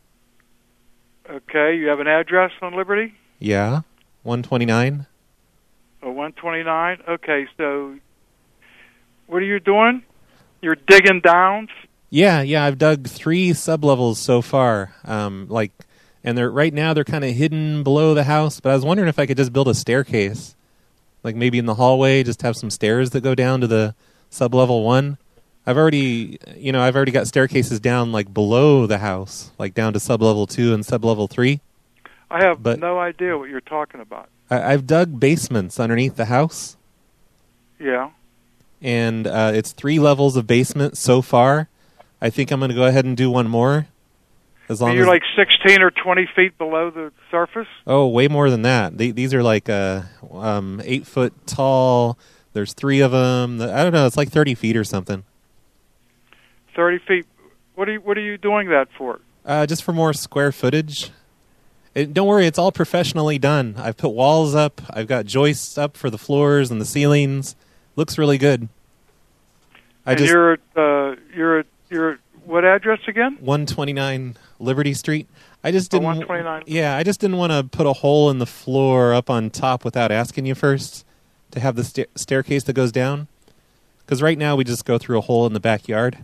Okay, you have an address on Liberty? Yeah, one twenty-nine. Oh, one twenty-nine. Okay, so what are you doing? You're digging down? Yeah, yeah, I've dug three sublevels so far. Um, like, and they're right now they're kind of hidden below the house. But I was wondering if I could just build a staircase, like maybe in the hallway, just have some stairs that go down to the sublevel one. I've already, you know, I've already got staircases down like below the house, like down to sublevel two and sublevel three. I have but no idea what you're talking about. I, I've dug basements underneath the house. Yeah. And uh, it's three levels of basement so far. I think I'm going to go ahead and do one more. As long and you're as like sixteen or twenty feet below the surface? Oh, way more than that. They, these are like uh, um, eight foot tall. There's three of them. I don't know. It's like thirty feet or something. Thirty feet. What are you, what are you doing that for? Uh, just for more square footage. It, don't worry, it's all professionally done. I've put walls up. I've got joists up for the floors and the ceilings. Looks really good. I and just you're at, uh, you're at, you're at what address again? one twenty-nine Liberty Street. I just Oh, didn't. one twenty-nine. Yeah, I just didn't want to put a hole in the floor up on top without asking you first to have the sta- staircase that goes down. Because right now we just go through a hole in the backyard.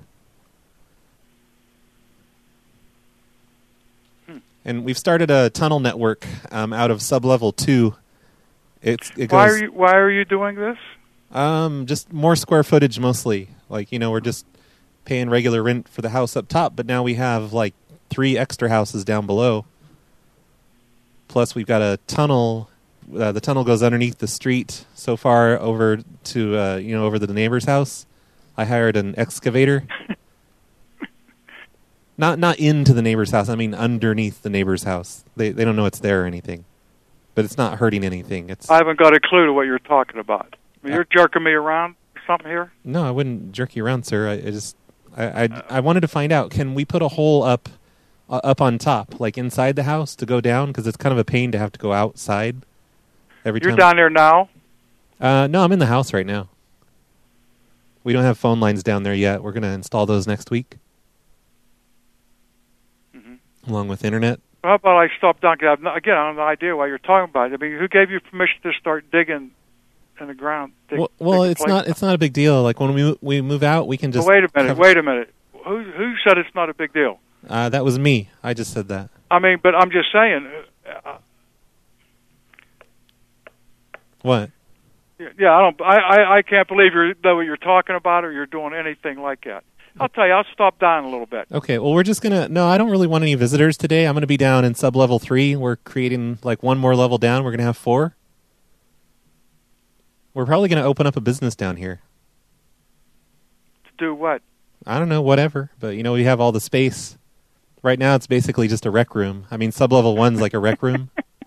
Hmm. And we've started a tunnel network um, out of sublevel two. It's it goes. Why are you Why are you doing this? Um, just more square footage mostly. Like, you know, we're just paying regular rent for the house up top, but now we have like three extra houses down below. Plus, we've got a tunnel. Uh, the tunnel goes underneath the street so far over to, uh, you know, over to the neighbor's house. I hired an excavator. not not into the neighbor's house. I mean, underneath the neighbor's house. They they don't know it's there or anything, but it's not hurting anything. It's I haven't got a clue to what you're talking about. I mean, you're jerking me around or something here? No, I wouldn't jerk you around, sir. I, I just, I, I, I wanted to find out. Can we put a hole up, uh, up on top, like inside the house, to go down? Because it's kind of a pain to have to go outside every You're time. down there now? Uh, no, I'm in the house right now. We don't have phone lines down there yet. We're going to install those next week, Mm-hmm. along with internet. How about I stop down? 'Cause I've no, again, I have no idea what you're talking about. I mean, who gave you permission to start digging in the ground? Dig, Well, well dig it's place? not. It's not a big deal. Like when we we move out, we can just. Well, wait a minute. cover- Wait a minute. Who who said it's not a big deal? Uh, that was me. I just said that. I mean, but I'm just saying. Uh, What? yeah, I don't. I, I I can't believe you know what you're talking about, or you're doing anything like that. I'll tell you. I'll stop down a little bit. Okay, well, we're just going to... No, I don't really want any visitors today. I'm going to be down in sub-level three. We're creating, like, one more level down. We're going to have four. We're probably going to open up a business down here. To do what? I don't know, whatever. But, you know, we have all the space. Right now, it's basically just a rec room. I mean, sub-level one's like a rec room.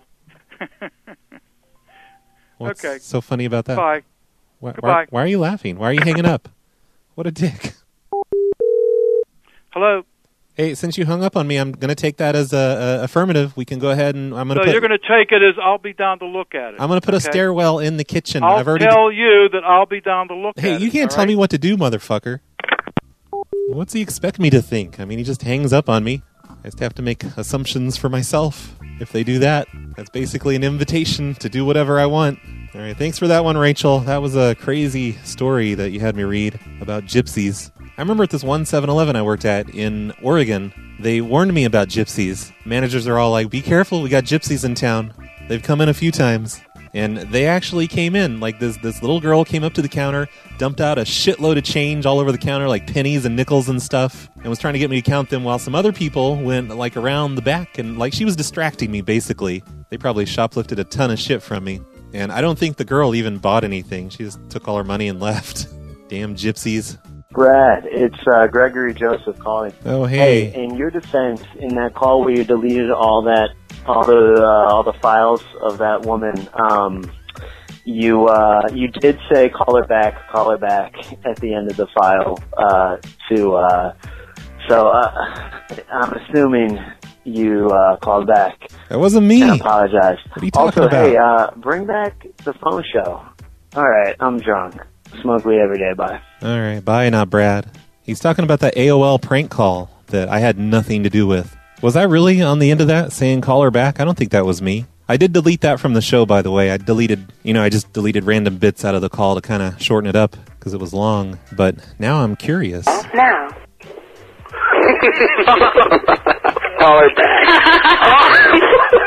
What's Okay. so funny about that? Bye. Why, Goodbye. Why, why are you laughing? Why are you hanging up? What a dick. Hello. Hey, since you hung up on me, I'm going to take that as a, a affirmative. We can go ahead and I'm going to So put. you're going to take it as I'll be down to look at it. I'm going to put okay? a stairwell in the kitchen. I'll I've already tell you that I'll be down to look Hey, at it. you can't all tell right? me what to do, motherfucker. What's he expect me to think? I mean, he just hangs up on me. I just have to make assumptions for myself. If they do that, that's basically an invitation to do whatever I want. All right, thanks for that one, Rachel. That was a crazy story that you had me read about gypsies. I remember at this one seven eleven I worked at in Oregon, they warned me about gypsies. Managers are all like, be careful, we got gypsies in town. They've come in a few times. And they actually came in. Like this this little girl came up to the counter, dumped out a shitload of change all over the counter, like pennies and nickels and stuff, and was trying to get me to count them while some other people went like around the back. And like she was distracting me, basically. They probably shoplifted a ton of shit from me. And I don't think the girl even bought anything. She just took all her money and left. Damn gypsies. Brad, it's uh, Gregory Joseph calling. Oh, hey. Hey, in your defense, in that call where you deleted all that, all the uh, all the files of that woman, um, you uh, you did say call her back, call her back at the end of the file. Uh, to uh, so uh, I'm assuming you uh, called back. That wasn't me. I apologize. What are you talking also, about? hey, uh, bring back the phone show. All right, I'm drunk. Smoke weed every day. Bye. All right, bye now, Brad. He's talking about that A O L prank call that I had nothing to do with. Was I really on the end of that saying call her back? I don't think that was me. I did delete that from the show, by the way. I deleted, you know, I just deleted random bits out of the call to kind of shorten it up because it was long. But now I'm curious. Now. Call her back.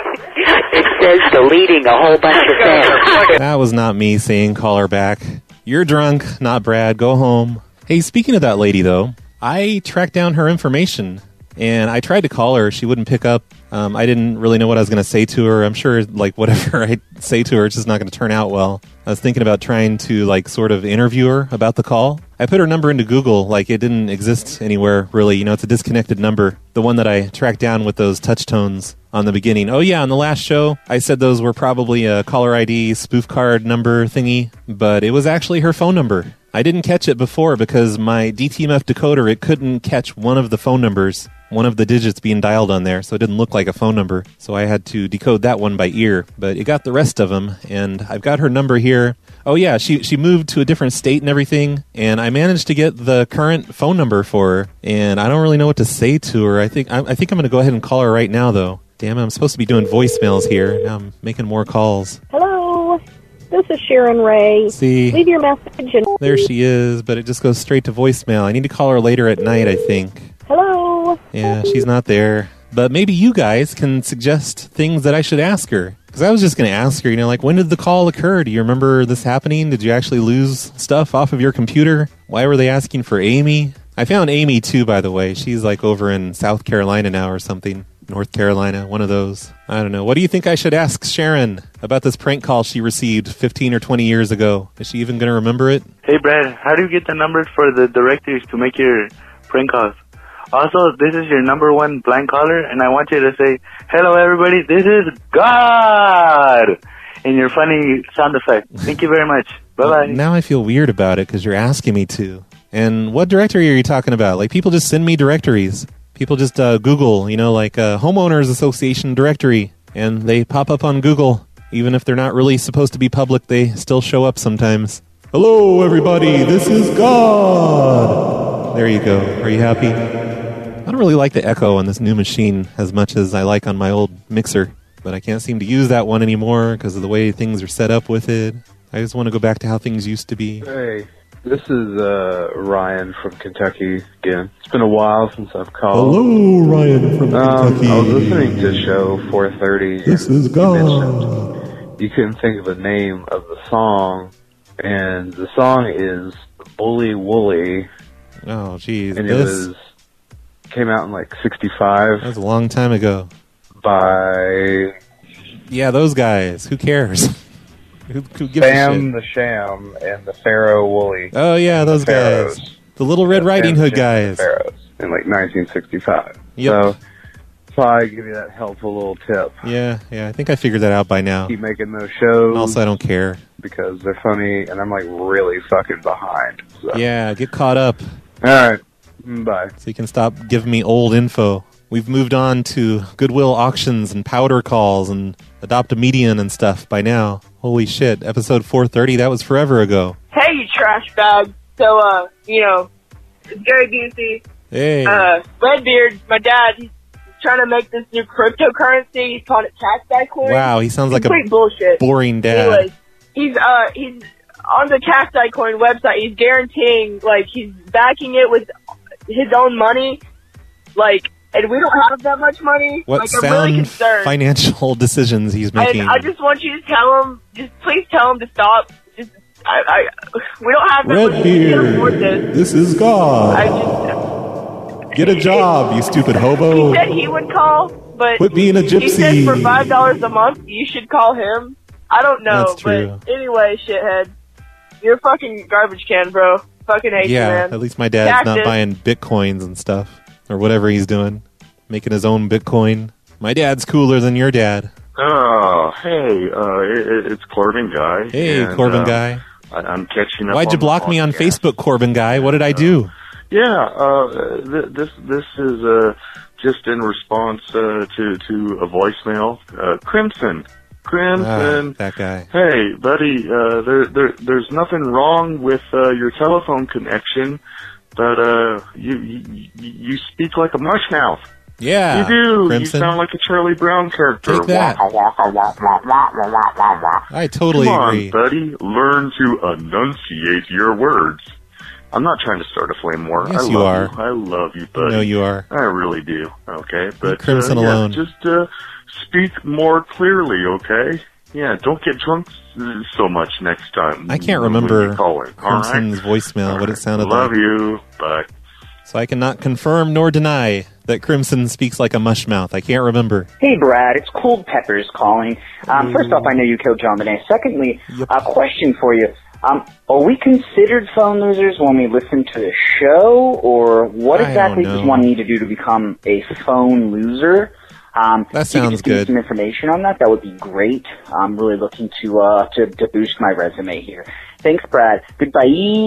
It says deleting a whole bunch of things. That was not me saying call her back. You're drunk, not Brad. Go home. Hey, speaking of that lady, though, I tracked down her information, and I tried to call her. She wouldn't pick up. Um, I didn't really know what I was going to say to her. I'm sure, like, whatever I say to her, it's just not going to turn out well. I was thinking about trying to, like, sort of interview her about the call. I put her number into Google. Like, it didn't exist anywhere, really. You know, it's a disconnected number. The one that I tracked down with those touch tones on the beginning. Oh, yeah, on the last show, I said those were probably a caller I D spoof card number thingy, but it was actually her phone number. I didn't catch it before because my D T M F decoder, it couldn't catch one of the phone numbers, one of the digits being dialed on there, so it didn't look like a phone number. So I had to decode that one by ear, but it got the rest of them, and I've got her number here. Oh, yeah, she she moved to a different state and everything, and I managed to get the current phone number for her, and I don't really know what to say to her. I think I, I think I'm going to go ahead and call her right now, though. Damn, I'm supposed to be doing voicemails here. Now I'm making more calls. Hello, this is Sharon Ray. See? Leave your message. And There she is, but it just goes straight to voicemail. I need to call her later at night, I think. Hello. Yeah, she's not there. But maybe you guys can suggest things that I should ask her. Because I was just going to ask her, you know, like, when did the call occur? Do you remember this happening? Did you actually lose stuff off of your computer? Why were they asking for Amy? I found Amy, too, by the way. She's, like, over in South Carolina now or something. North Carolina, one of those. I don't know. What do you think I should ask Sharon about this prank call she received fifteen or twenty years ago? Is she even going to remember it? Hey, Brad, how do you get the numbers for the directories to make your prank calls? Also, this is your number one blind caller, and I want you to say, hello, everybody, this is God, in your funny sound effect. Thank you very much. Bye-bye. Now I feel weird about it because you're asking me to. And what directory are you talking about? Like, people just send me directories. People just uh, Google, you know, like a homeowners association directory, and they pop up on Google. Even if they're not really supposed to be public, they still show up sometimes. Hello, everybody, this is God. There you go. Are you happy? I don't really like the echo on this new machine as much as I like on my old mixer, but I can't seem to use that one anymore because of the way things are set up with it. I just want to go back to how things used to be. Hey, this is uh, Ryan from Kentucky again. It's been a while since I've called. Hello, Ryan from um, Kentucky. I was listening to show four thirty. This is God. You couldn't think of the name of the song, and the song is Bully Wooly. Oh, geez. And this... it was came out in like sixty-five. That was a long time ago. By... Yeah, those guys. Who cares? who, who gives Sam a the Sham and the Pharaoh Wooly. Oh, yeah, those the guys. The Little Red Riding Hood guys. The Pharaohs in like nineteen sixty-five. Yep. So, so I give you that helpful little tip. Yeah, yeah, I think I figured that out by now. Keep making those shows. And also, I don't care. Because they're funny, and I'm like really fucking behind. So. Yeah, get caught up. All right. Bye. So you can stop giving me old info. We've moved on to Goodwill auctions and powder calls and adopt a median and stuff by now. Holy shit. Episode four thirty, that was forever ago. Hey, you trash bag. So, uh, you know, it's Gary Busey. Hey. Uh, Redbeard, my dad, he's trying to make this new cryptocurrency. He's called it Cacti Coin. Wow, he sounds like Complete a bullshit. boring dad. Anyways, he's, uh, he's on the Cacti Coin website. He's guaranteeing, like, he's backing it with his own money. Like, and we don't have that much money. What like, I'm really sound concerned. financial decisions he's making? And I just want you to tell him, just please tell him to stop. Just, I, I, we don't have that much money to afford Redbeard, this. this is God. I just, Get a job, you stupid hobo. he said he would call, but Quit being a he said gypsy. for five dollars a month, you should call him. I don't know, That's true. but anyway, shithead, you're a fucking garbage can, bro. Fucking hate Yeah, you, man. at least my dad's Cactus. not buying bitcoins and stuff. Or whatever he's doing. Making his own bitcoin. My dad's cooler than your dad. Oh, hey, uh, it, it's Corbin Guy. Hey, and, Corbin uh, Guy. I, I'm catching up. Why'd you on block the me on podcast. Facebook, Corbin Guy? What did I do? Yeah, uh, th- this this is uh, just in response uh, to to a voicemail. Uh, Crimson, Crimson. Ah, that guy. Hey, buddy, uh, there there there's nothing wrong with uh, your telephone connection, but uh, you you, you speak like a mush mouth. Yeah, you do. Crimson. You sound like a Charlie Brown character. Take that. Waka, waka, waka, waka, waka, waka, waka. I totally Come on, agree. buddy. Learn to enunciate your words. I'm not trying to start a flame war. Yes, I you love are. You. I love you, buddy. No, you are. I really do. Okay, but Crimson uh, yeah, alone. just uh, speak more clearly. Okay. Yeah, don't get drunk uh, so much next time. I can't when you remember call in, all right? Crimson's voicemail, what it sounded Love like. you. Bye. So I cannot confirm nor deny that Crimson speaks like a mush mouth. I can't remember. Hey, Brad, it's Cold Peppers calling. Um, first off, I know you killed John Bonet. Secondly, a question for you. Um, are we considered phone losers when we listen to the show, or what I exactly don't does know. one need to do to become a phone loser? Um, That if you could sounds just give me good. some information on that, that would be great. I'm really looking to uh, to, to boost my resume here. Thanks, Brad. Goodbye.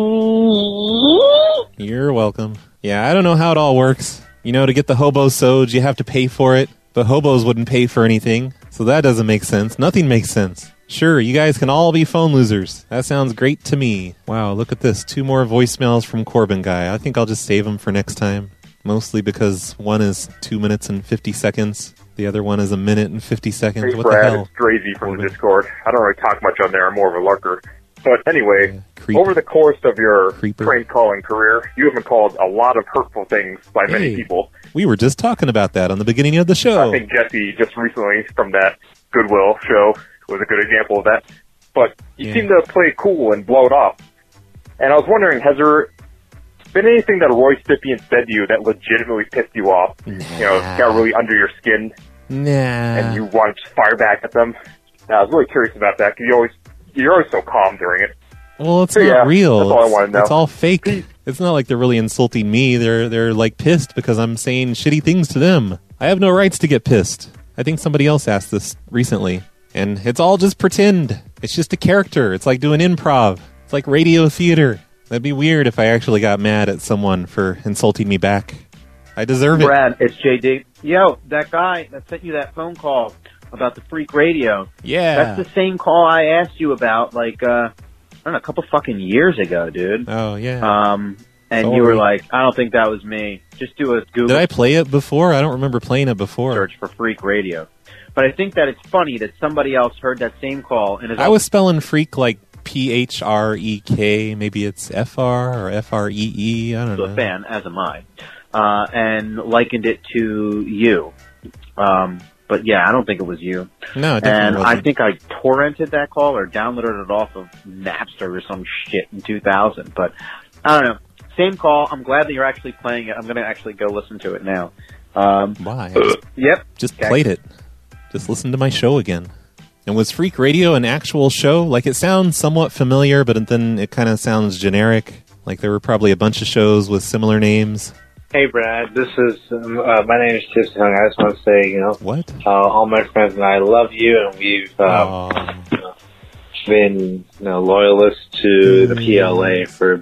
You're welcome. Yeah, I don't know how it all works. You know, to get the hobo sods, you have to pay for it. But hobos wouldn't pay for anything, so that doesn't make sense. Nothing makes sense. Sure, you guys can all be phone losers. That sounds great to me. Wow, look at this. Two more voicemails from Corbin Guy. I think I'll just save them for next time. Mostly because one is two minutes and fifty seconds. The other one is a minute and fifty seconds. Hey, what Brad, the hell? it's Drazy from the Discord. I don't really talk much on there. I'm more of a lurker. But anyway, creep. over the course of your Creeper. prank calling career, you have been called a lot of hurtful things by many Hey, people. We were just talking about that on the beginning of the show. I think Jesse, just recently from that Goodwill show, was a good example of that. But you Yeah. seem to play it cool and blow it off. And I was wondering, has there been anything that Roy Stippian said to you that legitimately pissed you off? You know, got really under your skin, Nah. and you want to just fire back at them? And I was really curious about that, because you always, you're always so calm during it. Well, it's So, not yeah, real. that's all I It's- wanted to know. It's all fake. It's not like they're really insulting me. They're they're like pissed because I'm saying shitty things to them. I have no rights to get pissed. I think somebody else asked this recently, and it's all just pretend. It's just a character. It's like doing improv. It's like radio theater. That'd be weird if I actually got mad at someone for insulting me back. I deserve it. Brad, it's J D. Yo, that guy that sent you that phone call about the Freak Radio. Yeah. That's the same call I asked you about, like, uh, I don't know, a couple fucking years ago, dude. Oh, yeah. Um, and Sorry. you were like, I don't think that was me. Just do a Google Did I play it before? I don't remember playing it before. search for Freak Radio. But I think that it's funny that somebody else heard that same call and is I was spelling freak like P H R E K. Maybe it's F R or F R E E. I don't also know. a fan, as am I, uh, and likened it to you. Um, but yeah, I don't think it was you. No, it definitely And wasn't. I think I torrented that call or downloaded it off of Napster or some shit in two thousand. But I don't know. Same call. I'm glad that you're actually playing it. I'm going to actually go listen to it now. Um, Why? I just, yep. just Okay. played it. Just listen to my show again. And was Freak Radio an actual show? Like, it sounds somewhat familiar, but then it kind of sounds generic. Like, there were probably a bunch of shows with similar names. Hey, Brad. This is um, uh, my name is Tips Young. I just want to say, you know, what? Uh, all my friends and I love you, and we've uh, you know, been you know, loyalists to the P L A for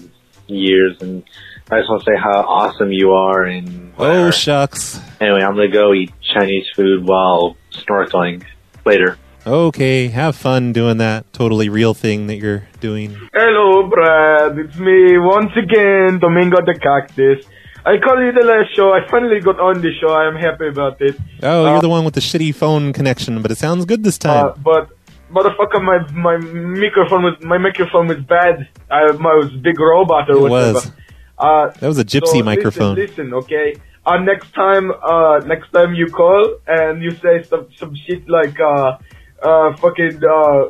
years, and I just want to say how awesome you are. And Oh, shucks. Anyway, I'm going to go eat Chinese food while snorkeling later. Okay, have fun doing that totally real thing that you're doing. Hello, Brad. It's me once again, Domingo the Cactus. I called you the last show. I finally got on the show. I'm happy about it. Oh, Uh, you're the one with the shitty phone connection, but it sounds good this time. Uh, but motherfucker, my my microphone was my microphone was bad. I, I was a big robot or It whatever. was. Uh, That was a gypsy so microphone. Listen, listen, okay. Uh, next time, uh, next time you call and you say some some shit like uh, uh, fucking uh,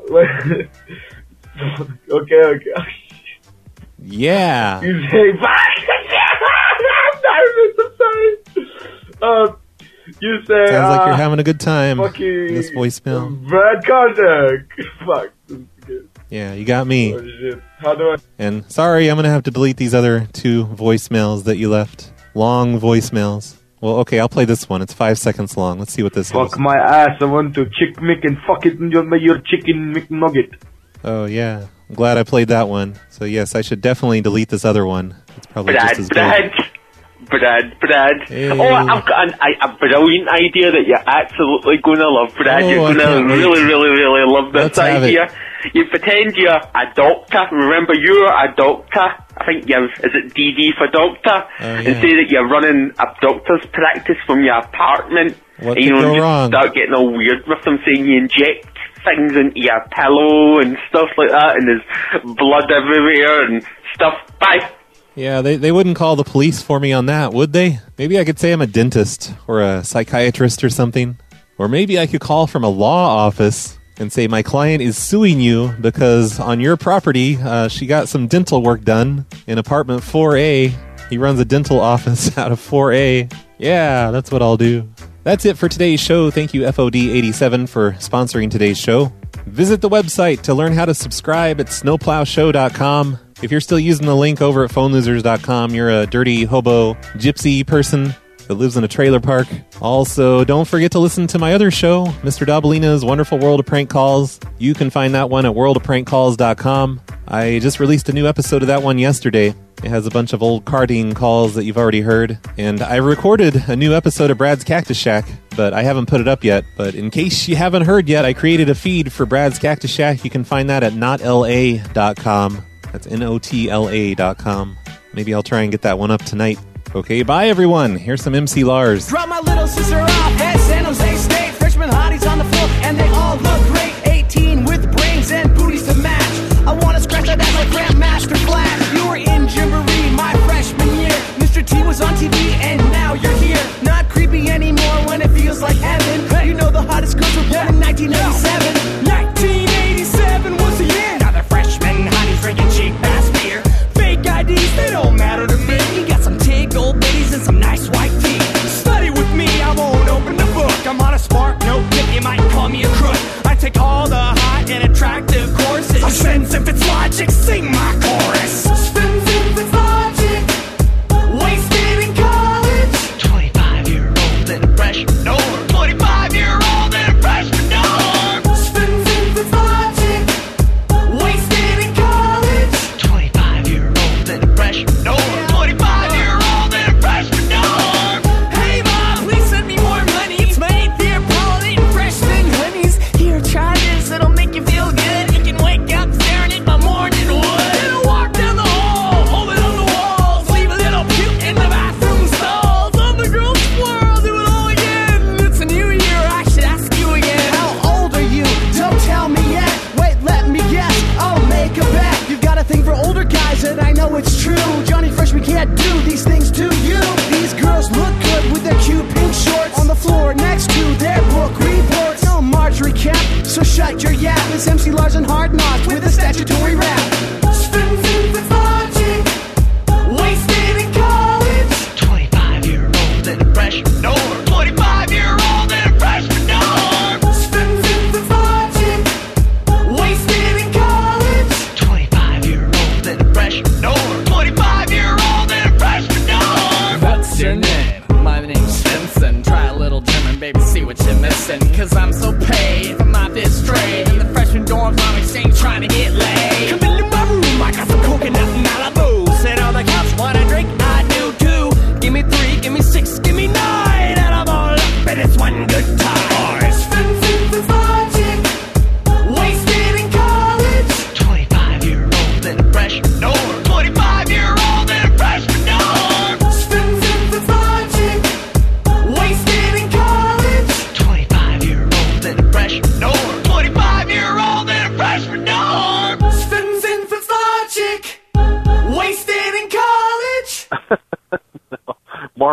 okay, okay. Yeah. You say I'm sorry. Uh, you say Sounds like uh, you're having a good time. fucking This voicemail. Brad contact. Fuck. Yeah, you got me. Oh shit. How do I? And sorry, I'm going to have to delete these other two voicemails that you left. Long voicemails. Well, okay, I'll play this one. It's five seconds long. Let's see what this Fuck is. my ass. I want to chick mick and fuck it in your, your chicken McNugget. Oh, yeah. I'm glad I played that one. So, yes, I should definitely delete this other one. It's probably Brad, just as Brad, good. Brad, Brad. Hey. Oh, I've got an, I, a brilliant idea that you're absolutely going to love, Brad. Oh, you're I going to can't wait. really, really, really love this Let's have idea. it. You pretend you're a doctor. Remember, you're a doctor. I think you're, is it D D for doctor? Oh, And yeah. say that you're running a doctor's practice from your apartment. What and, you could know, go just wrong? start getting all weird with them, saying you inject things into your pillow and stuff like that, and there's blood everywhere and stuff. Bye. Yeah, they, they wouldn't call the police for me on that, would they? Maybe I could say I'm a dentist or a psychiatrist or something. Or maybe I could call from a law office and say my client is suing you because on your property, uh, she got some dental work done in apartment four A. He runs a dental office out of four A. Yeah, that's what I'll do. That's it for today's show. Thank you, F O D eighty-seven, for sponsoring today's show. Visit the website to learn how to subscribe at snowplow show dot com. If you're still using the link over at phone losers dot com, you're a dirty hobo gypsy person that lives in a trailer park. Also, don't forget to listen to my other show, Mister Dabalina's Wonderful World of Prank Calls. You can find that one at world of prank calls dot com. I just released a new episode of that one yesterday. It has a bunch of old carding calls that you've already heard. And I recorded a new episode of Brad's Cactus Shack, but I haven't put it up yet. But in case you haven't heard yet, I created a feed for Brad's Cactus Shack. You can find that at not L A dot com. That's N O T L A dot com. Maybe I'll try and get that one up tonight. Okay, bye everyone. Here's some M C Lars. Drop my little sister off at San Jose State. Freshman hotties on the floor, and they all look great. eighteen with brains and booties to match. I want to scratch that ass like Grandmaster Flash. You were in Gymboree my freshman year. Mister T was on T V, and now you're here. Not creepy anymore when it feels like heaven. You know the hottest girls were born in nineteen eighty-seven. nineteen eighty-seven was the year. Now they're freshmen hotties drinking cheap ass beer. Fake I Ds, they don't matter to me. You got some tig old bitties and some nice white teeth. Study with me, I won't open the book. I'm on a spark note tip, you might call me a crook. I take all the hot and attractive courses. I spins if it's logic, sing my chorus. Spins if it's logic, wasted in college. twenty-five year old and a freshman dorm. twenty-five year old and a freshman dorm. Spins if it's logic, wasted in college. twenty-five year old and a freshman dorm. twenty-five year old and a freshman dorm. Hey mom, please send me more money. It's my eighth year pollen freshman honeys. Here, try this, it'll make you feel good. You can wake up staring at my morning wood. Then I'll walk down the hall, hold it on the walls, leave a little puke in the bathroom stalls. On the girls' floor, do it all again. It's a new year, I should ask you again. How old are you? Don't tell me yet. Wait, let me guess. I'll make a bet. You've got a thing for older guys, and I know it's true. Johnny Freshman can't do these things to you. These girls look good with their cute pink shorts on the floor next to their book reports. No Marjorie Kemp, so shut your yap. It's M C Lars and Hard Knocks with a statutory rap. Spins in the logic, wasted in college. twenty-five year old and a freshman dorm. twenty-five year old and a freshman dorm. Spins in the logic, wasted in college. twenty-five year old and a freshman dorm. twenty-five year old and a freshman dorm. What's your name? My name's Vincent. Try a little German, baby, see what you're missing. Cause I'm so paid, I'm not this straight. In the freshman dorms, I'm exchange trying to get laid. Come into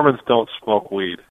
Mormons don't smoke weed.